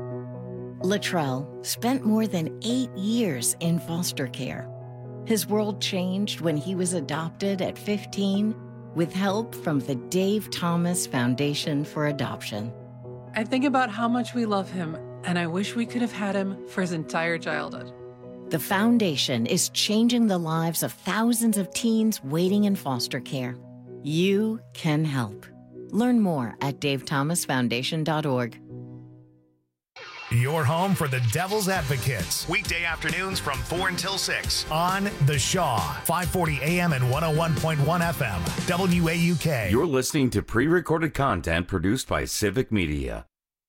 Speaker 28: Latrell spent more than eight years in foster care. His world changed when he was adopted at fifteen with help from the Dave Thomas Foundation for Adoption.
Speaker 29: I think about how much we love him, and I wish we could have had him for his entire childhood.
Speaker 28: The foundation is changing the lives of thousands of teens waiting in foster care. You can help. Learn more at dave thomas foundation dot org.
Speaker 1: Your home for the Devil's Advocates. Weekday afternoons from four until six on The Shaw, five forty A M and one oh one point one F M, W A U K.
Speaker 19: You're listening to pre-recorded content produced by Civic Media.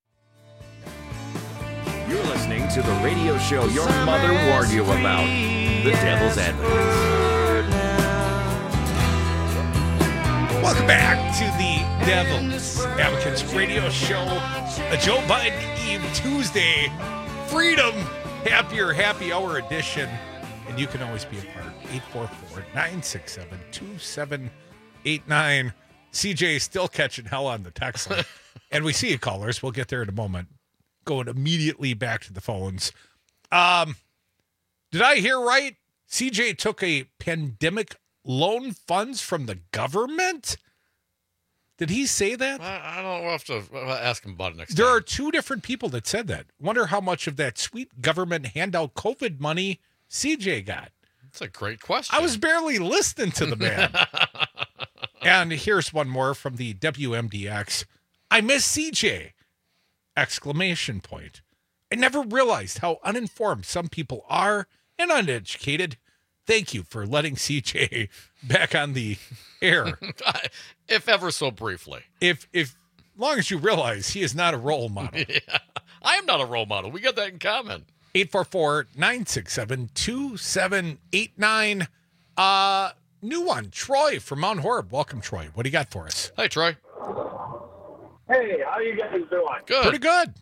Speaker 19: You're listening to the radio show your Summer mother warned you about, The Devil's Advocates.
Speaker 21: Welcome back to the Devil's Advocates Radio Show, a Joe Biden Eve Tuesday, Freedom, Happier Happy Hour edition. And you can always be a part. eight four four, nine six seven, two seven eight nine. C J is still catching hell on the text line. And we see you, callers. We'll get there in a moment. Going immediately back to the phones. Um, did I hear right? C J took a pandemic loan funds from the government? Did he say that?
Speaker 22: I, I don't know. We'll have to ask him about it next
Speaker 21: There
Speaker 22: time.
Speaker 21: are two different people that said that. Wonder how much of that sweet government handout COVID money C J got.
Speaker 22: That's a great question.
Speaker 21: I was barely listening to the man. And here's one more from the W M D X. I miss C J! Exclamation point. I never realized how uninformed some people are and uneducated. Thank you for letting C J back on the air.
Speaker 22: If ever so briefly.
Speaker 21: If, if, long as you realize he is not a role model.
Speaker 22: Yeah. I am not a role model. We got that in common.
Speaker 21: eight four four, nine six seven, two seven eight nine. Uh, new one. Troy from Mount Horeb. Welcome, Troy. What do you got for us?
Speaker 22: Hi, Troy.
Speaker 4: Hey, how you guys doing?
Speaker 22: Good.
Speaker 21: Pretty good.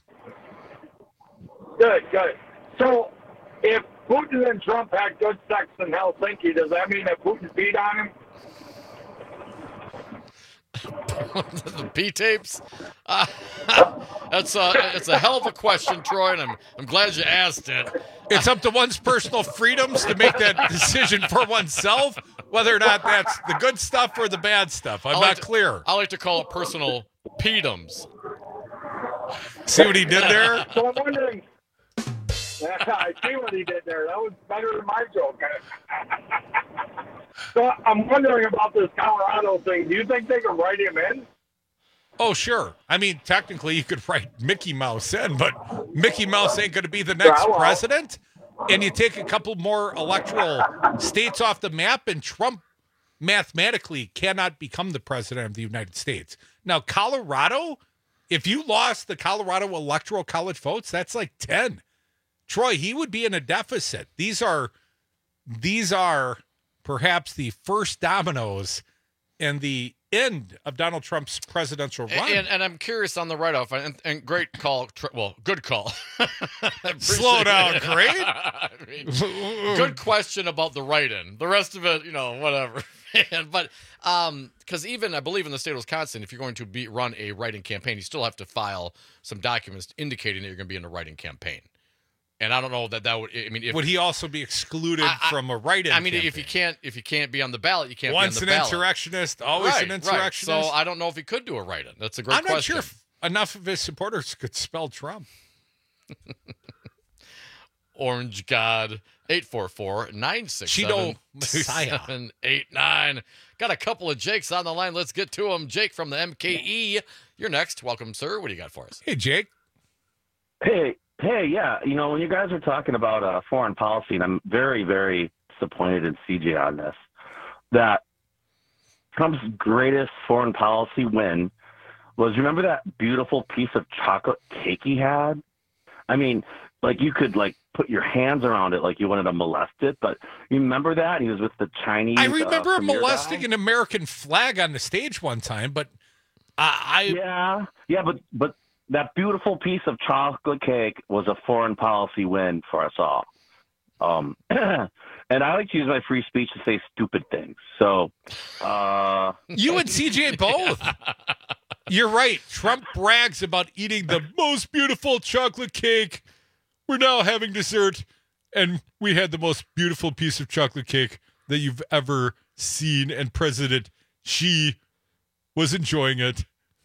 Speaker 4: Good, good. So, if Putin and Trump had good sex in Helsinki, does that mean that Putin beat on him?
Speaker 22: The P-tapes? Uh, that's a, it's a hell of a question, Troy, and I'm, I'm glad you asked it.
Speaker 21: It's up to one's personal freedoms to make that decision for oneself, whether or not that's the good stuff or the bad stuff. I'm
Speaker 22: I
Speaker 21: not
Speaker 22: like to,
Speaker 21: clear.
Speaker 22: I like to call it personal P-doms.
Speaker 21: See what he did there?
Speaker 4: So I'm wondering... Yeah, I see what he did there. That was better than my joke. So I'm wondering about this Colorado thing. Do you think they can write him in?
Speaker 21: Oh, sure. I mean, technically, you could write Mickey Mouse in, but Mickey Mouse ain't going to be the next
Speaker 4: Yeah, well.
Speaker 21: president. And you take a couple more electoral states off the map, and Trump mathematically cannot become the president of the United States. Now, Colorado, if you lost the Colorado Electoral College votes, that's like ten. Troy, he would be in a deficit. These are, these are perhaps the first dominoes in the end of Donald Trump's presidential run.
Speaker 22: And, and I'm curious on the write-off, and, and great call, well, good call.
Speaker 21: Slow down, great.
Speaker 22: I mean, good question about the write-in. The rest of it, you know, whatever. But um, because even I believe in the state of Wisconsin, if you're going to be run a write-in campaign, you still have to file some documents indicating that you're going to be in a write-in campaign. And I don't know that that would. I mean, if,
Speaker 21: would he also be excluded
Speaker 22: I, I,
Speaker 21: from a write-in?
Speaker 22: I mean,
Speaker 21: campaign?
Speaker 22: if you can't, if you can't be on the ballot, you can't.
Speaker 21: Once
Speaker 22: be on the
Speaker 21: an
Speaker 22: ballot.
Speaker 21: insurrectionist, always
Speaker 22: right,
Speaker 21: an insurrectionist.
Speaker 22: Right. So I don't know if he could do a write-in. That's a great
Speaker 21: I'm
Speaker 22: question.
Speaker 21: not sure if enough of his supporters could spell Trump.
Speaker 22: Orange God, eight four four, nine six seven, two seven eight nine. Got a couple of Jakes on the line. Let's get to them. Jake from the M K E. You're next. Welcome, sir. What do you got for us?
Speaker 21: Hey, Jake.
Speaker 10: Hey, hey, yeah. You know, when you guys are talking about uh, foreign policy, and I'm very, very disappointed in C J on this, that Trump's greatest foreign policy win was, remember that beautiful piece of chocolate cake he had? I mean, like you could like put your hands around it like you wanted to molest it, but you remember that? He was with the Chinese
Speaker 21: I remember
Speaker 10: uh,
Speaker 21: him molesting
Speaker 10: guy.
Speaker 21: an American flag on the stage one time, but I, I
Speaker 10: yeah, yeah, but but that beautiful piece of chocolate cake was a foreign policy win for us all. Um, and I like to use my free speech to say stupid things. So, uh,
Speaker 21: you and C J both. You're right. Trump brags about eating the most beautiful chocolate cake. We're now having dessert, and we had the most beautiful piece of chocolate cake that you've ever seen, and President Xi was enjoying it.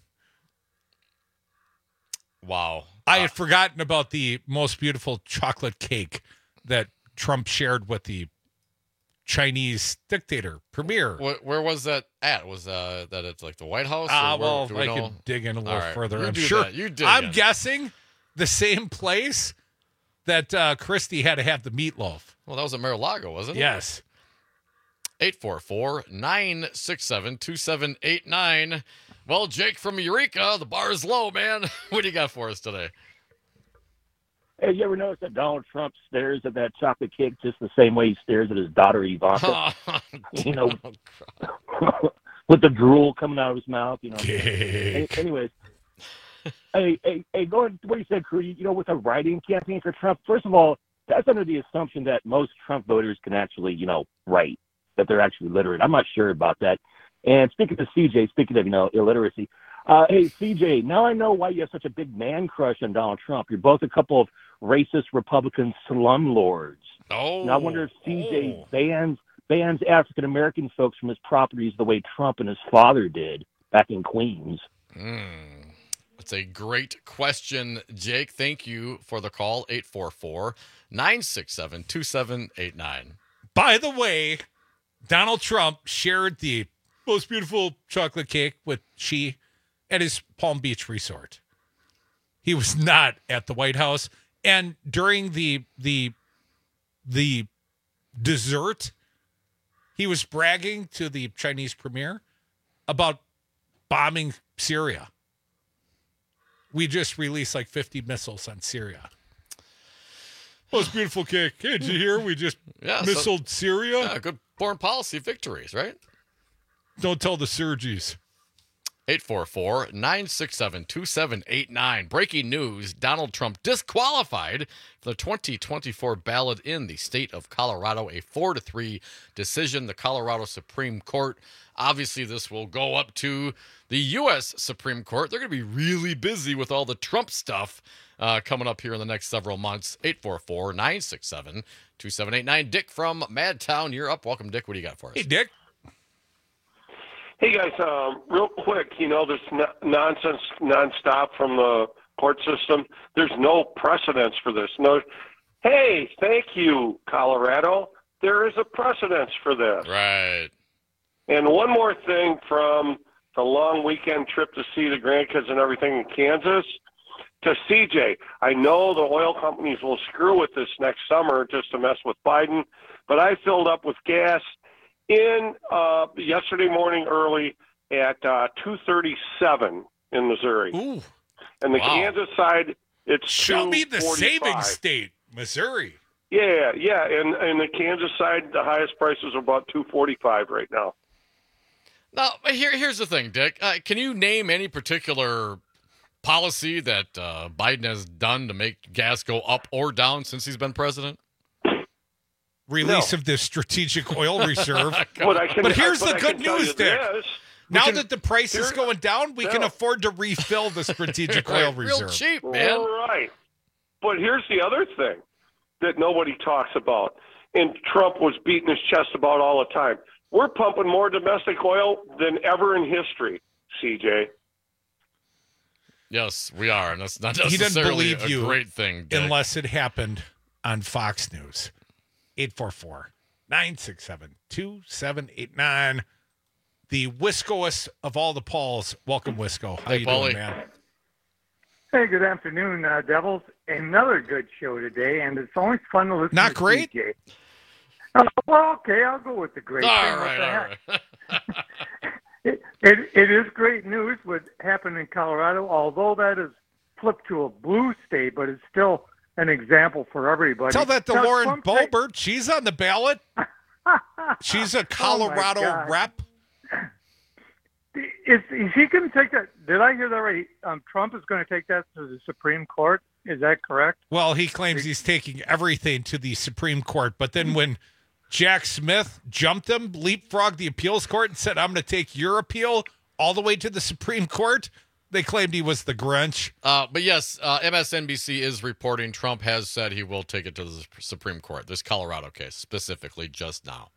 Speaker 22: Wow.
Speaker 21: I had forgotten about the most beautiful chocolate cake that Trump shared with the Chinese dictator, premier.
Speaker 22: Where, where was that at? Was uh, that at like the White House?
Speaker 21: Ah, uh,
Speaker 22: where,
Speaker 21: well,
Speaker 22: do we
Speaker 21: I
Speaker 22: know?
Speaker 21: could dig in a little
Speaker 22: All right.
Speaker 21: further.
Speaker 22: You
Speaker 21: I'm
Speaker 22: do
Speaker 21: sure.
Speaker 22: that. You dig
Speaker 21: I'm
Speaker 22: in.
Speaker 21: guessing the same place that uh, Christie had to have the meatloaf.
Speaker 22: Well, that was at Mar-a-Lago, wasn't it?
Speaker 21: Yes.
Speaker 22: eight four four, nine six seven, two seven eight nine. Well, Jake from Eureka, the bar is low, man. What do you got for us today?
Speaker 10: hey, you ever notice that Donald Trump stares at that chocolate cake just the same way he stares at his daughter Ivanka?
Speaker 22: Oh,
Speaker 10: you know, with the drool coming out of his mouth. You know. Any, anyways, hey, hey, hey, going to what you said, Crew. You know, with a writing campaign for Trump. First of all, that's under the assumption that most Trump voters can actually, you know, write, that they're actually literate. I'm not sure about that. And speaking of C J, speaking of, you know, illiteracy, uh, hey, C J, now I know why you have such a big man crush on Donald Trump. You're both a couple of racist Republican slumlords.
Speaker 22: Oh.
Speaker 10: And I wonder if C J oh. bans, bans African-American folks from his properties the way Trump and his father did back in Queens.
Speaker 22: Mm. That's a great question, Jake. Thank you for the call, eight four four, nine six seven, two seven eight nine.
Speaker 21: By the way, Donald Trump shared the most beautiful chocolate cake with she at his Palm Beach resort. He was not at the White House. And during the the the dessert, he was bragging to the Chinese premier about bombing Syria. We just released like fifty missiles on Syria. Most beautiful cake. Hey, did you hear? We just yeah, missiled so, Syria.
Speaker 22: Yeah, good foreign policy victories, right?
Speaker 21: Don't tell the Sergis.
Speaker 22: eight four four, nine six seven, two seven eight nine. Breaking news, Donald Trump disqualified for the twenty twenty-four ballot in the state of Colorado. A four to three decision. The Colorado Supreme Court. Obviously, this will go up to the U S Supreme Court. They're going to be really busy with all the Trump stuff uh, coming up here in the next several months. eight four four, nine six seven, two seven eight nine. Dick from Madtown, you're up. Welcome, Dick. What do you got for us?
Speaker 21: Hey, Dick.
Speaker 5: Hey, guys, um, real quick, you know, this no- nonsense nonstop from the court system. There's no precedence for this. No. Hey, thank you, Colorado. There is a precedence for this.
Speaker 22: Right.
Speaker 5: And one more thing from the long weekend trip to see the grandkids and everything in Kansas. To C J, I know the oil companies will screw with this next summer just to mess with Biden, but I filled up with gas in uh, yesterday morning early at uh, two thirty-seven in Missouri.
Speaker 21: Ooh,
Speaker 5: and the
Speaker 21: wow.
Speaker 5: Kansas side, it's
Speaker 21: Show me the
Speaker 5: saving
Speaker 21: saving state, Missouri.
Speaker 5: Yeah, yeah, and and the Kansas side, the highest prices are about two forty-five right now.
Speaker 22: Now, here, here's the thing, Dick. Uh, can you name any particular policy that uh, Biden has done to make gas go up or down since he's been president?
Speaker 21: Release
Speaker 5: No.
Speaker 21: of the strategic oil reserve.
Speaker 5: But I can-
Speaker 21: but here's
Speaker 5: but
Speaker 21: the
Speaker 5: I
Speaker 21: good
Speaker 5: can tell
Speaker 21: news,
Speaker 5: you
Speaker 21: Dick.
Speaker 5: this.
Speaker 21: Now
Speaker 5: We can-
Speaker 21: that the price is
Speaker 5: Here-
Speaker 21: going down, we can
Speaker 5: No.
Speaker 21: afford to refill the strategic oil
Speaker 22: Real
Speaker 21: reserve.
Speaker 22: cheap, man.
Speaker 5: Right. But here's the other thing that nobody talks about, and Trump was beating his chest about all the time. We're pumping more domestic oil than ever in history, C J.
Speaker 22: Yes, we are, and that's not
Speaker 21: He doesn't
Speaker 22: necessarily
Speaker 21: believe
Speaker 22: a
Speaker 21: you
Speaker 22: great thing, Dick.
Speaker 21: unless it happened on Fox News. eight four four, nine six seven, two seven eight nine. The Wiscoest of all the Pauls. Welcome, Wisco. How
Speaker 22: Hey,
Speaker 21: you
Speaker 22: Paulie.
Speaker 21: doing, man?
Speaker 11: Hey, good afternoon, uh, Devils. Another good show today, and it's always fun to listen
Speaker 21: Not
Speaker 11: to
Speaker 21: great?
Speaker 11: C J. Uh, well, okay, I'll go with the great.
Speaker 22: All
Speaker 11: thing. What
Speaker 22: right,
Speaker 11: the
Speaker 22: all
Speaker 11: heck?
Speaker 22: right.
Speaker 11: It, it, it is great news what happened in Colorado, although that is flipped to a blue state, but it's still an example for everybody.
Speaker 21: Tell that to
Speaker 11: Now,
Speaker 21: Lauren
Speaker 11: Trump
Speaker 21: Boebert. She's on the ballot. She's a Colorado
Speaker 11: God.
Speaker 21: rep.
Speaker 11: Is, is he going to take that? Did I hear that right? Um, Trump is going to take that to the Supreme Court. Is that correct?
Speaker 21: Well, he claims he's taking everything to the Supreme Court, but then when Jack Smith jumped him, leapfrogged the appeals court, and said, I'm going to take your appeal all the way to the Supreme Court, they claimed he was the Grinch.
Speaker 22: Uh, but yes, uh, M S N B C is reporting Trump has said he will take it to the Supreme Court, this Colorado case specifically just now.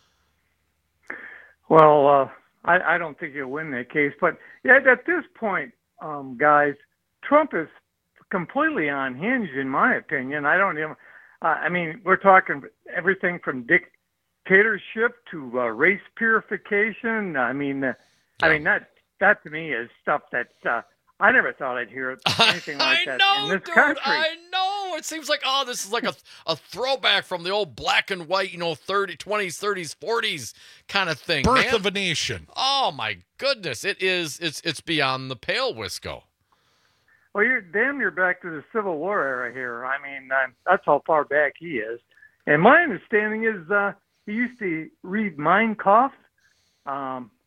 Speaker 11: Well, uh, I, I don't think he'll win that case. But yeah, at this point, um, guys, Trump is completely unhinged, in my opinion. I don't even. Uh, I mean, we're talking everything from dictatorship to uh, race purification. I mean, uh, I mean that that to me is stuff that uh, I never thought I'd hear anything like
Speaker 22: I
Speaker 11: that
Speaker 22: know,
Speaker 11: in this
Speaker 22: dude,
Speaker 11: country.
Speaker 22: I know. It seems like, oh, this is like a, a throwback from the old black and white, you know, thirties, twenties, thirties, forties kind of thing.
Speaker 21: Birth
Speaker 22: man.
Speaker 21: of a nation.
Speaker 22: Oh, my goodness. It is. It's it's beyond the pale, Wisco.
Speaker 11: Well, you're damn near back to the Civil War era here. I mean, um, that's how far back he is. And my understanding is uh, he used to read Mein Kampf. Um,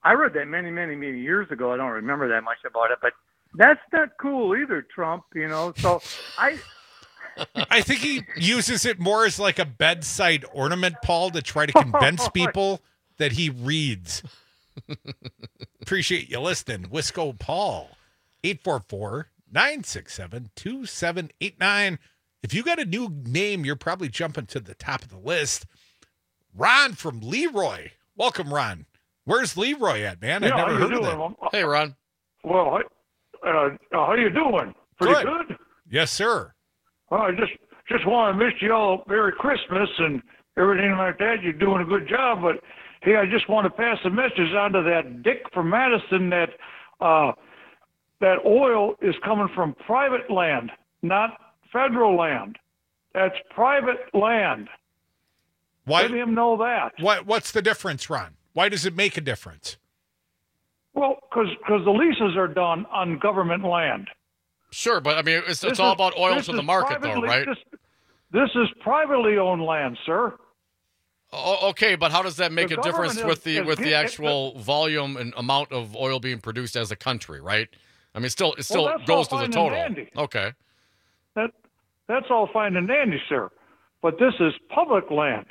Speaker 11: I read that many, many, many years ago. I don't remember that much about it, but that's not cool either, Trump, you know. So I
Speaker 21: I think he uses it more as like a bedside ornament, Paul, to try to convince people that he reads. Appreciate you listening. Wisco Paul, eight four four, nine six seven, two seven eight nine. If you got a new name, you're probably jumping to the top of the list. Ron from Leroy. Welcome, Ron. Where's Leroy at, man?
Speaker 4: Yeah,
Speaker 21: I never
Speaker 4: how
Speaker 21: heard
Speaker 4: you
Speaker 21: of
Speaker 4: doing?
Speaker 21: that.
Speaker 22: Hey, Ron.
Speaker 4: Well, uh, uh, how you doing? Pretty
Speaker 21: Good.
Speaker 4: good?
Speaker 21: Yes, sir.
Speaker 4: Well, I just just want to wish you all Merry Christmas and everything like that. You're doing a good job, but hey, I just want to pass a message on to that Dick from Madison that uh, that oil is coming from private land, not federal land. That's private land.
Speaker 21: Why?
Speaker 4: Let him know that.
Speaker 21: What? What's the difference, Ron? Why does it make a difference?
Speaker 4: Well, because the leases are done on government land.
Speaker 22: Sure, but I mean, it's,
Speaker 4: This
Speaker 22: it's all
Speaker 4: is-
Speaker 22: about oil
Speaker 4: this
Speaker 22: to the
Speaker 4: is
Speaker 22: market, though,
Speaker 4: privately-
Speaker 22: right?
Speaker 4: This, this is privately owned land, sir.
Speaker 22: O- okay, but how does that make
Speaker 4: The
Speaker 22: a difference
Speaker 4: government
Speaker 22: with
Speaker 4: is-
Speaker 22: the
Speaker 4: is
Speaker 22: with the
Speaker 4: get-
Speaker 22: actual volume and amount of oil being produced as a country, right? I mean, still, it
Speaker 4: Well,
Speaker 22: still
Speaker 4: that's
Speaker 22: goes
Speaker 4: all
Speaker 22: to the
Speaker 4: fine and
Speaker 22: total.
Speaker 4: dandy.
Speaker 22: Okay.
Speaker 4: That that's all fine and dandy, sir. But this is public land,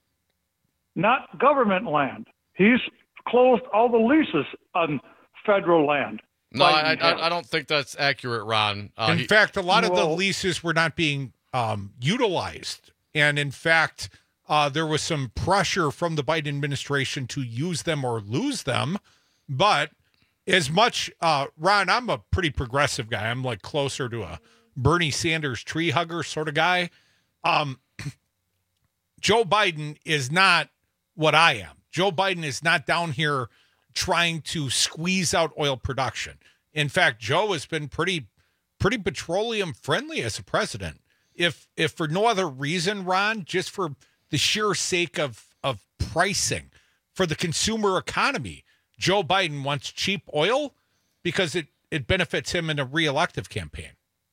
Speaker 4: not government land. He's closed all the leases on federal land.
Speaker 22: No, I,
Speaker 4: Biden has.
Speaker 22: I, I don't think that's accurate, Ron. Uh,
Speaker 21: in
Speaker 22: he-
Speaker 21: fact, a lot of the
Speaker 4: Well-
Speaker 21: leases were not being um, utilized. And in fact, uh, there was some pressure from the Biden administration to use them or lose them. But as much, uh, Ron, I'm a pretty progressive guy. I'm like closer to a Bernie Sanders tree hugger sort of guy. Um, Joe Biden is not what I am. Joe Biden is not down here trying to squeeze out oil production. In fact, Joe has been pretty pretty petroleum friendly as a president. If if for no other reason, Ron, just for the sheer sake of of pricing for the consumer economy, Joe Biden wants cheap oil because it it benefits him in a reelective campaign.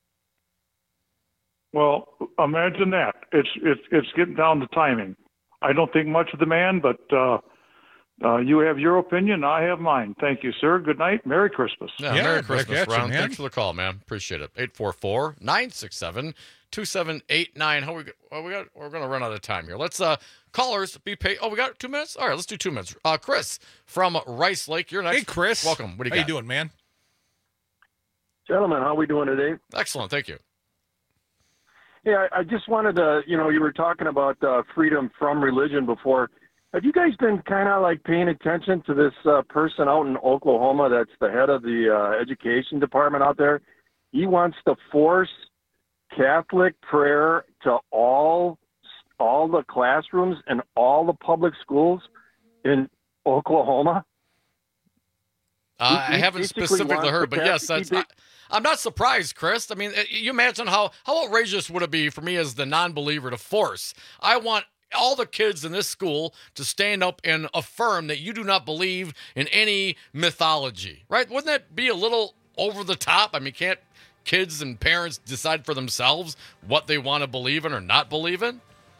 Speaker 4: Well, imagine that. It's it's it's getting down to timing. I don't think much of the man, but uh, uh, you have your opinion. I have mine. Thank you, sir. Good night. Merry Christmas.
Speaker 22: Yeah, Merry Christmas, Ron. Thanks for the call, man. Appreciate it. eight four four, nine six seven, two seven eight nine. How we, well, we got, we're going to run out of time here. Let's, uh, callers be paid. Oh, we got two minutes? All right, let's do two minutes. Uh, Chris from Rice Lake, you're next.
Speaker 21: Hey, Chris.
Speaker 22: Welcome. What do you
Speaker 21: How
Speaker 22: got?
Speaker 21: you doing, man?
Speaker 6: Gentlemen, how are we doing today?
Speaker 22: Excellent. Thank you.
Speaker 6: Yeah, I I just wanted to, you know, you were talking about uh, freedom from religion before. Have you guys been kind of like paying attention to this uh, person out in Oklahoma that's the head of the uh, education department out there? He wants to force Catholic prayer to all all the classrooms and all the public schools in Oklahoma.
Speaker 22: Uh,
Speaker 6: He-
Speaker 22: I
Speaker 6: he
Speaker 22: haven't
Speaker 6: basically
Speaker 22: specifically
Speaker 6: wants
Speaker 22: heard,
Speaker 6: the
Speaker 22: but yes,
Speaker 6: Catholic-
Speaker 22: that's. I, I'm not surprised, Chris. I mean, uh, you imagine how how outrageous would it be for me as the non-believer to force? I want all the kids in this school to stand up and affirm that you do not believe in any mythology, right? Wouldn't that be a little over the top? I mean, can't kids and parents decide for themselves what they want to believe in or not believe in?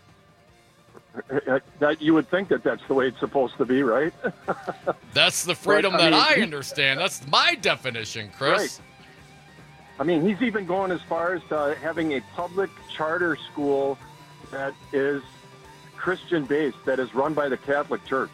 Speaker 6: That you would think that that's the way it's supposed to be, right?
Speaker 22: That's the freedom
Speaker 6: But, I
Speaker 22: that
Speaker 6: mean,
Speaker 22: I
Speaker 6: he-
Speaker 22: understand. That's my definition, Chris.
Speaker 6: Right. I mean, he's even going as far as to having a public charter school that is Christian-based, that is run by the Catholic Church.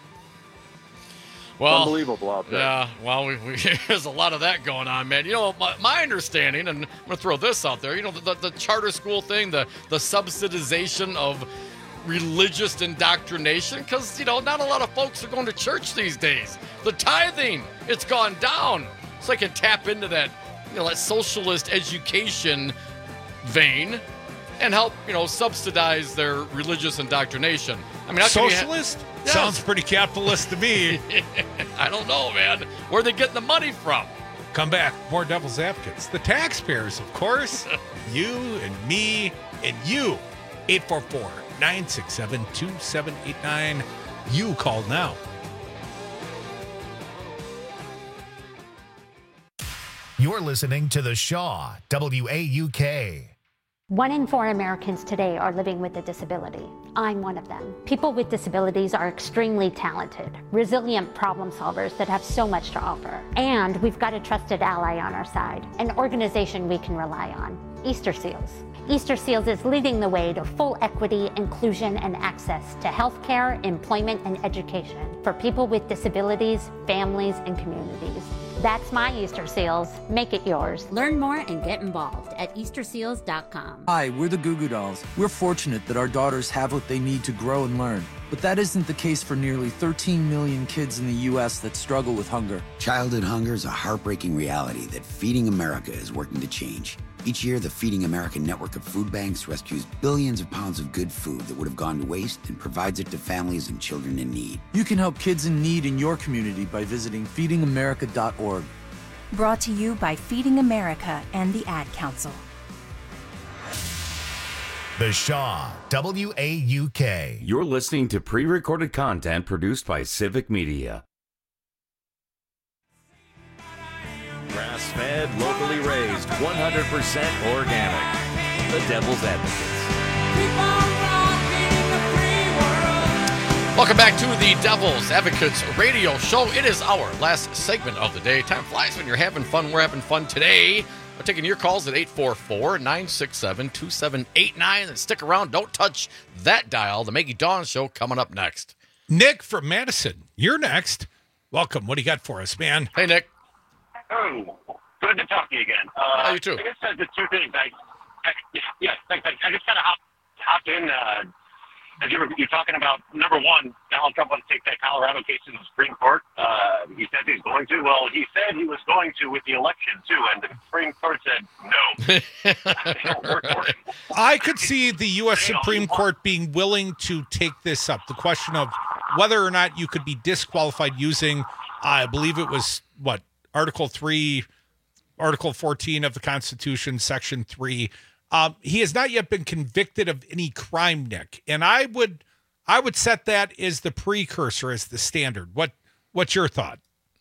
Speaker 22: Well,
Speaker 6: Unbelievable out there.
Speaker 22: Yeah, well, we, we, there's a lot of that going on, man. You know, my, my understanding, and I'm going to throw this out there, you know, the, the, the charter school thing, the, the subsidization of religious indoctrination, because, you know, not a lot of folks are going to church these days. The tithing, it's gone down. So I can tap into that, you know, that socialist education vein and help, you know, subsidize their religious indoctrination. I mean, how can you ha-
Speaker 21: Socialist?
Speaker 22: Yes.
Speaker 21: Sounds pretty capitalist to me.
Speaker 22: I don't know, man. Where are they getting the money from?
Speaker 21: Come back, more Devil's Advocates. The taxpayers, of course. You and me and you. eight four four, nine six seven, two seven eight nine. You call now.
Speaker 1: You're listening to The Shaw, W A U K.
Speaker 7: One in four Americans today are living with a disability. I'm one of them. People with disabilities are extremely talented, resilient problem solvers that have so much to offer. And we've got a trusted ally on our side, an organization we can rely on, Easter Seals. Easter Seals is leading the way to full equity, inclusion, and access to healthcare, employment, and education for people with disabilities, families, and communities. That's my Easter Seals. Make it yours.
Speaker 8: Learn more and get involved at easter seals dot com.
Speaker 12: Hi, we're the Goo Goo Dolls. We're fortunate that our daughters have what they need to grow and learn. But that isn't the case for nearly thirteen million kids in the U S that struggle with hunger.
Speaker 13: Childhood hunger is a heartbreaking reality that Feeding America is working to change. Each year, the Feeding America network of food banks rescues billions of pounds of good food that would have gone to waste and provides it to families and children in need.
Speaker 12: You can help kids in need in your community by visiting feeding america dot org.
Speaker 15: Brought to you by Feeding America and the Ad Council.
Speaker 1: The Shaw, W A U K.
Speaker 19: You're listening to pre-recorded content produced by Civic Media. Grass-fed, locally raised, one hundred percent organic. The Devil's Advocates.
Speaker 22: Welcome back to the Devil's Advocates radio show. It is our last segment of the day. Time flies when you're having fun. We're having fun today. We're taking your calls at eight four four, nine six seven, two seven eight nine. And stick around. Don't touch that dial. The Maggie Dawn Show coming up next.
Speaker 21: Nick from Madison, you're next. Welcome. What do you got for us, man?
Speaker 22: Hey, Nick.
Speaker 16: Oh, good to talk to you again. Uh,
Speaker 22: yeah, you too.
Speaker 16: I guess uh, the two things. I, I yeah, yeah, thanks. I, I just kind of hopped, hopped in. Uh, as you were, you're talking about, number one, Donald Trump wants to take that Colorado case to the Supreme Court. Uh, he says he's going to. Well, he said he was going to with the election, too, and the Supreme Court said no.
Speaker 21: I could see the U S Supreme Court being willing to take this up. The question of whether or not you could be disqualified using, I believe it was, what, Article three, Article fourteen of the Constitution, Section three. Um, he has not yet been convicted of any crime, Nick. And I would I would set that as the precursor, as the standard. What What's your thought?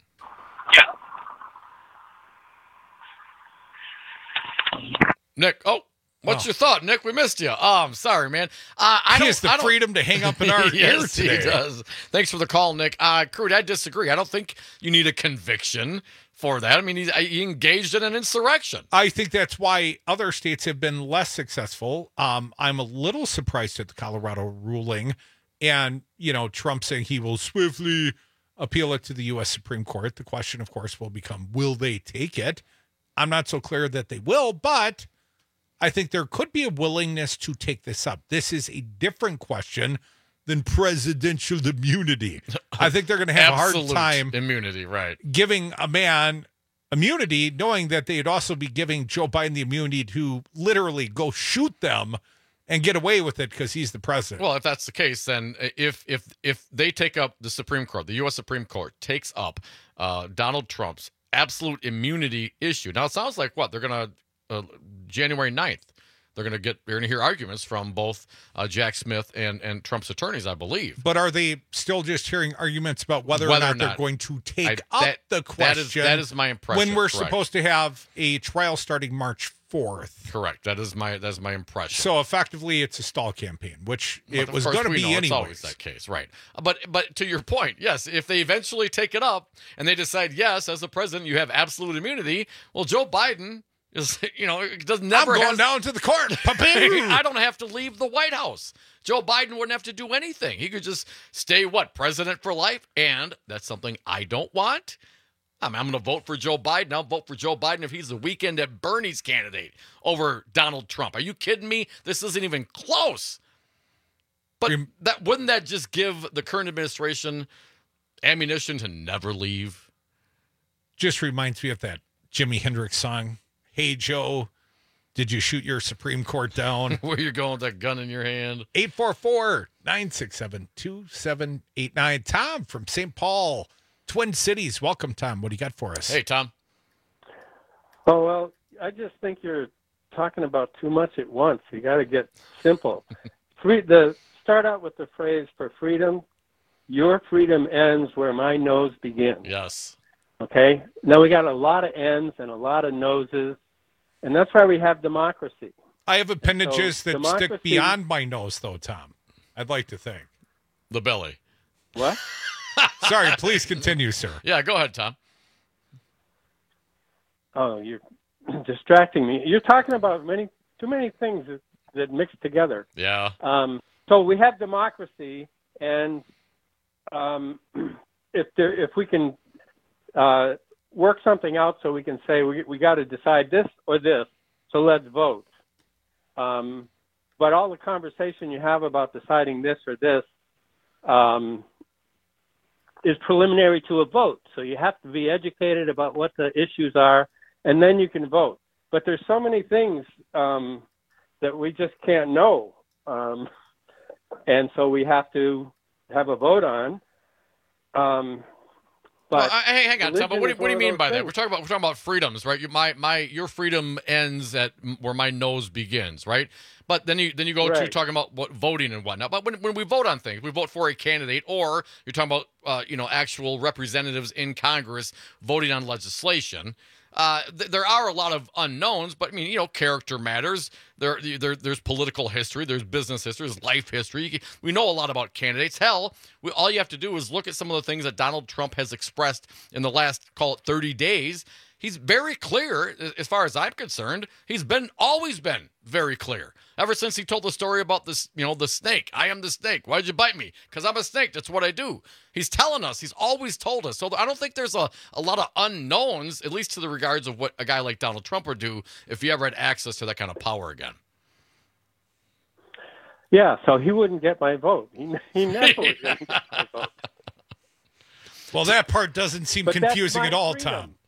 Speaker 16: Yeah.
Speaker 22: Nick, oh, what's oh. your thought, Nick? We missed you. Oh, I'm sorry, man. Uh, I
Speaker 21: he
Speaker 22: don't,
Speaker 21: has the
Speaker 22: I don't...
Speaker 21: freedom to hang up in our
Speaker 22: yes,
Speaker 21: ear today.
Speaker 22: He does. Thanks for the call, Nick. Uh, Crude, I disagree. I don't think you need a conviction for that. I mean, he, he engaged in an insurrection.
Speaker 21: I think that's why other states have been less successful. Um, I'm a little surprised at the Colorado ruling, and you know, Trump saying he will swiftly appeal it to the U S Supreme Court. The question, of course, will become, will they take it? I'm not so clear that they will, but I think there could be a willingness to take this up. This is a different question than presidential immunity. I think they're going to have a hard time
Speaker 22: immunity, right?
Speaker 21: Giving a man immunity, knowing that they'd also be giving Joe Biden the immunity to literally go shoot them and get away with it because he's the president.
Speaker 22: Well, if that's the case, then if if if they take up the Supreme Court, the U S Supreme Court takes up uh, Donald Trump's absolute immunity issue. Now it sounds like what they're going to uh, January ninth. They're going to get. You're going to hear arguments from both uh, Jack Smith and, and Trump's attorneys, I believe.
Speaker 21: But are they still just hearing arguments about whether,
Speaker 22: whether
Speaker 21: or, not or not
Speaker 22: they're
Speaker 21: going to take
Speaker 22: I,
Speaker 21: up
Speaker 22: that,
Speaker 21: the question?
Speaker 22: That is, that is my impression.
Speaker 21: When we're
Speaker 22: Correct.
Speaker 21: supposed to have a trial starting March fourth.
Speaker 22: Correct. That is my that is my impression.
Speaker 21: So effectively, it's a stall campaign, which
Speaker 22: well,
Speaker 21: it was going to be anyway.
Speaker 22: It's always that case, right? But but to your point, yes, if they eventually take it up and they decide, yes, as the president, you have absolute immunity. Well, Joe Biden. Is, you know, it does never
Speaker 21: I'm going
Speaker 22: has,
Speaker 21: down to the court.
Speaker 22: I don't have to leave the White House. Joe Biden wouldn't have to do anything. He could just stay, what, president for life? And that's something I don't want. I'm, I'm going to vote for Joe Biden. I'll vote for Joe Biden if he's the Weekend at Bernie's candidate over Donald Trump. Are you kidding me? This isn't even close. But that wouldn't that just give the current administration ammunition to never leave?
Speaker 21: Just reminds me of that Jimi Hendrix song. Hey, Joe, did you shoot your Supreme Court down?
Speaker 22: Where you going with that gun in your hand?
Speaker 21: eight four four, nine six seven, two seven eight nine. Tom from Saint Paul, Twin Cities. Welcome, Tom. What do you got for us?
Speaker 22: Hey, Tom.
Speaker 6: Oh, well, I just think you're talking about too much at once. You got to get simple. Free, the start out with the phrase, for freedom, your freedom ends where my nose begins.
Speaker 22: Yes.
Speaker 6: Okay? Now we got a lot of ends and a lot of noses, and that's why we have democracy.
Speaker 21: I have appendages
Speaker 3: so
Speaker 21: that
Speaker 3: democracy,
Speaker 21: stick beyond my nose, though, Tom. I'd like to think.
Speaker 22: The belly.
Speaker 3: What?
Speaker 21: Sorry, please continue, sir.
Speaker 22: Yeah, go ahead, Tom.
Speaker 3: Oh, you're distracting me. You're talking about many too many things that, that mix together.
Speaker 22: Yeah.
Speaker 3: Um, so we have democracy, and um, if there, if we can uh, work something out, so we can say we we got to decide this or this, so let's vote. Um, but all the conversation you have about deciding this or this um, is preliminary to a vote. So you have to be educated about what the issues are, and then you can vote. But there's so many things um, that we just can't know. Um, and so we have to have a vote on. Um, but
Speaker 22: well, I, hey, hang on, Tom. But what, do, what do you mean by
Speaker 3: things.
Speaker 22: that? We're talking about we're talking about freedoms, right? You, my my your freedom ends at where my nose begins, right? But then you then you go
Speaker 3: right.
Speaker 22: to talking about what voting and whatnot. But when when we vote on things, we vote for a candidate, or you're talking about uh, you know actual representatives in Congress voting on legislation. Uh, th- there are a lot of unknowns, but I mean, you know, character matters. There, there, there's political history, there's business history, there's life history. We know a lot about candidates. Hell, we, all you have to do is look at some of the things that Donald Trump has expressed in the last, call it thirty days. He's very clear, as far as I'm concerned. He's been always been very clear. Ever since he told the story about this, you know, the snake. I am the snake. Why did you bite me? Because I'm a snake. That's what I do. He's telling us. He's always told us. So I don't think there's a, a lot of unknowns, at least to the regards of what a guy like Donald Trump would do if he ever had access to that kind of power again.
Speaker 3: Yeah, so he wouldn't get my vote. He, he never would get my vote.
Speaker 21: Well, that part doesn't seem
Speaker 3: But
Speaker 21: confusing
Speaker 3: that's
Speaker 21: at
Speaker 3: my
Speaker 21: all,
Speaker 3: freedom.
Speaker 21: Tom.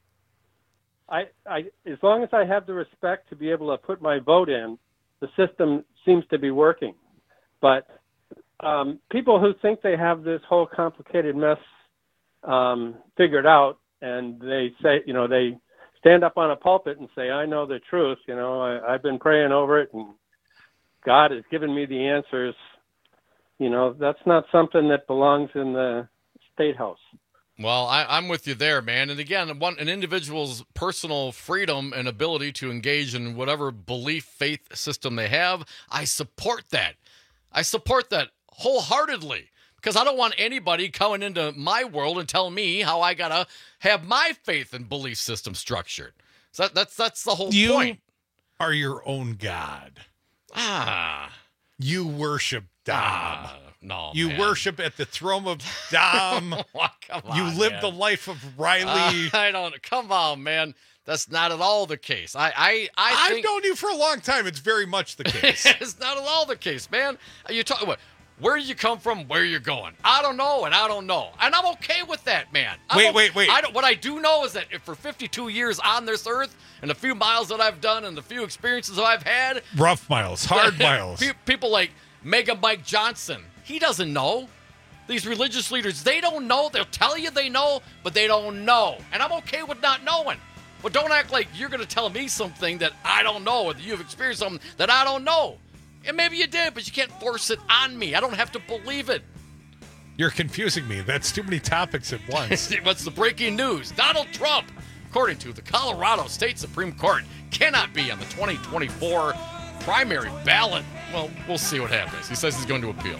Speaker 3: I, I, as long as I have the respect to be able to put my vote in, the system seems to be working. But um, people who think they have this whole complicated mess um, figured out, and they say, you know, they stand up on a pulpit and say, I know the truth, you know, I, I've been praying over it, and God has given me the answers. You know, that's not something that belongs in the State House.
Speaker 22: Well, I, I'm with you there, man. And again, one, an individual's personal freedom and ability to engage in whatever belief, faith system they have, I support that. I support that wholeheartedly because I don't want anybody coming into my world and telling me how I got to have my faith and belief system structured. So that, that's that's the whole
Speaker 21: you
Speaker 22: point.
Speaker 21: You are your own God.
Speaker 22: Ah.
Speaker 21: You worship Dom.
Speaker 22: Ah. No,
Speaker 21: you
Speaker 22: man.
Speaker 21: worship at the throne of Dom.
Speaker 22: Oh, come on,
Speaker 21: you live
Speaker 22: man.
Speaker 21: the life of Riley.
Speaker 22: Uh, I don't. Come on, man. That's not at all the case. I, I, I
Speaker 21: I've
Speaker 22: think,
Speaker 21: known you for a long time. It's very much the case.
Speaker 22: It's not at all the case, man. You talk what? Where you come from? Where you're going? I don't know, and I don't know, and I'm okay with that, man. I'm
Speaker 21: wait,
Speaker 22: okay.
Speaker 21: wait, wait.
Speaker 22: I don't, what I do know is that if for fifty-two years on this earth, and the few miles that I've done, and the few experiences that I've had,
Speaker 21: rough miles, hard miles,
Speaker 22: people like Mega Mike Johnson. He doesn't know. These religious leaders, they don't know. They'll tell you they know, but they don't know. And I'm okay with not knowing. But don't act like you're going to tell me something that I don't know, or that you've experienced something that I don't know. And maybe you did, but you can't force it on me. I don't have to believe it.
Speaker 21: You're confusing me. That's too many topics at once.
Speaker 22: What's the breaking news? Donald Trump, according to the Colorado State Supreme Court, cannot be on the twenty twenty-four primary ballot. Well, we'll see what happens. He says he's going to appeal.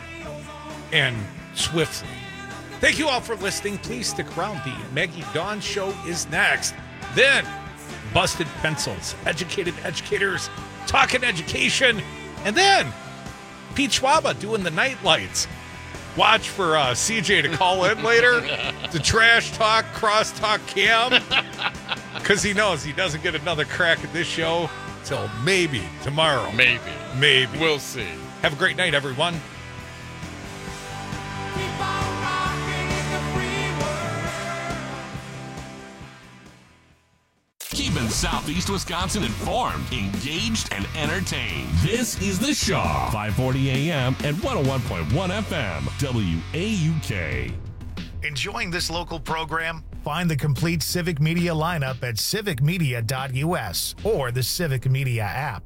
Speaker 21: And swiftly. Thank you all for listening. Please stick around. The Maggie Dawn Show is next. Then, Busted Pencils, Educated Educators, Talking Education, and then Pete Schwaba doing the night lights. Watch for uh, C J to call in later to trash talk, cross talk Cam, because he knows he doesn't get another crack at this show till maybe tomorrow.
Speaker 22: Maybe.
Speaker 21: Maybe.
Speaker 22: We'll see.
Speaker 21: Have a great night, everyone.
Speaker 9: Keeping Southeast Wisconsin informed, engaged, and entertained. This is The Shaw, five forty A M and one oh one point one F M, W A U K.
Speaker 1: Enjoying this local program? Find the complete Civic Media lineup at civic media dot U S or the Civic Media app.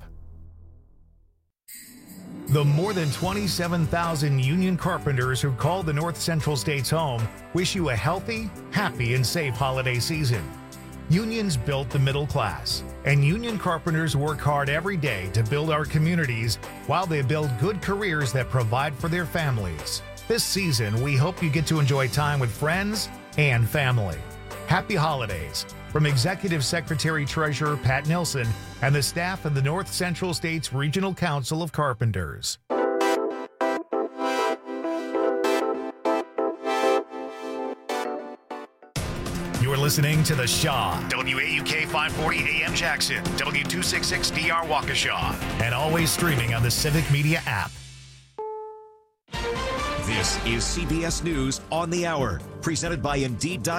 Speaker 1: The more than twenty-seven thousand union carpenters who call the North Central States home wish you a healthy, happy, and safe holiday season. Unions built the middle class, and union carpenters work hard every day to build our communities while they build good careers that provide for their families. This season, we hope you get to enjoy time with friends and family. Happy holidays from Executive Secretary Treasurer Pat Nilsson and the staff of the North Central States Regional Council of Carpenters. You're listening to The Shaw, W A U K five forty A M Jackson, W two sixty-six D R Waukesha, and always streaming on the Civic Media app.
Speaker 2: This is C B S News on the Hour, presented by Indeed.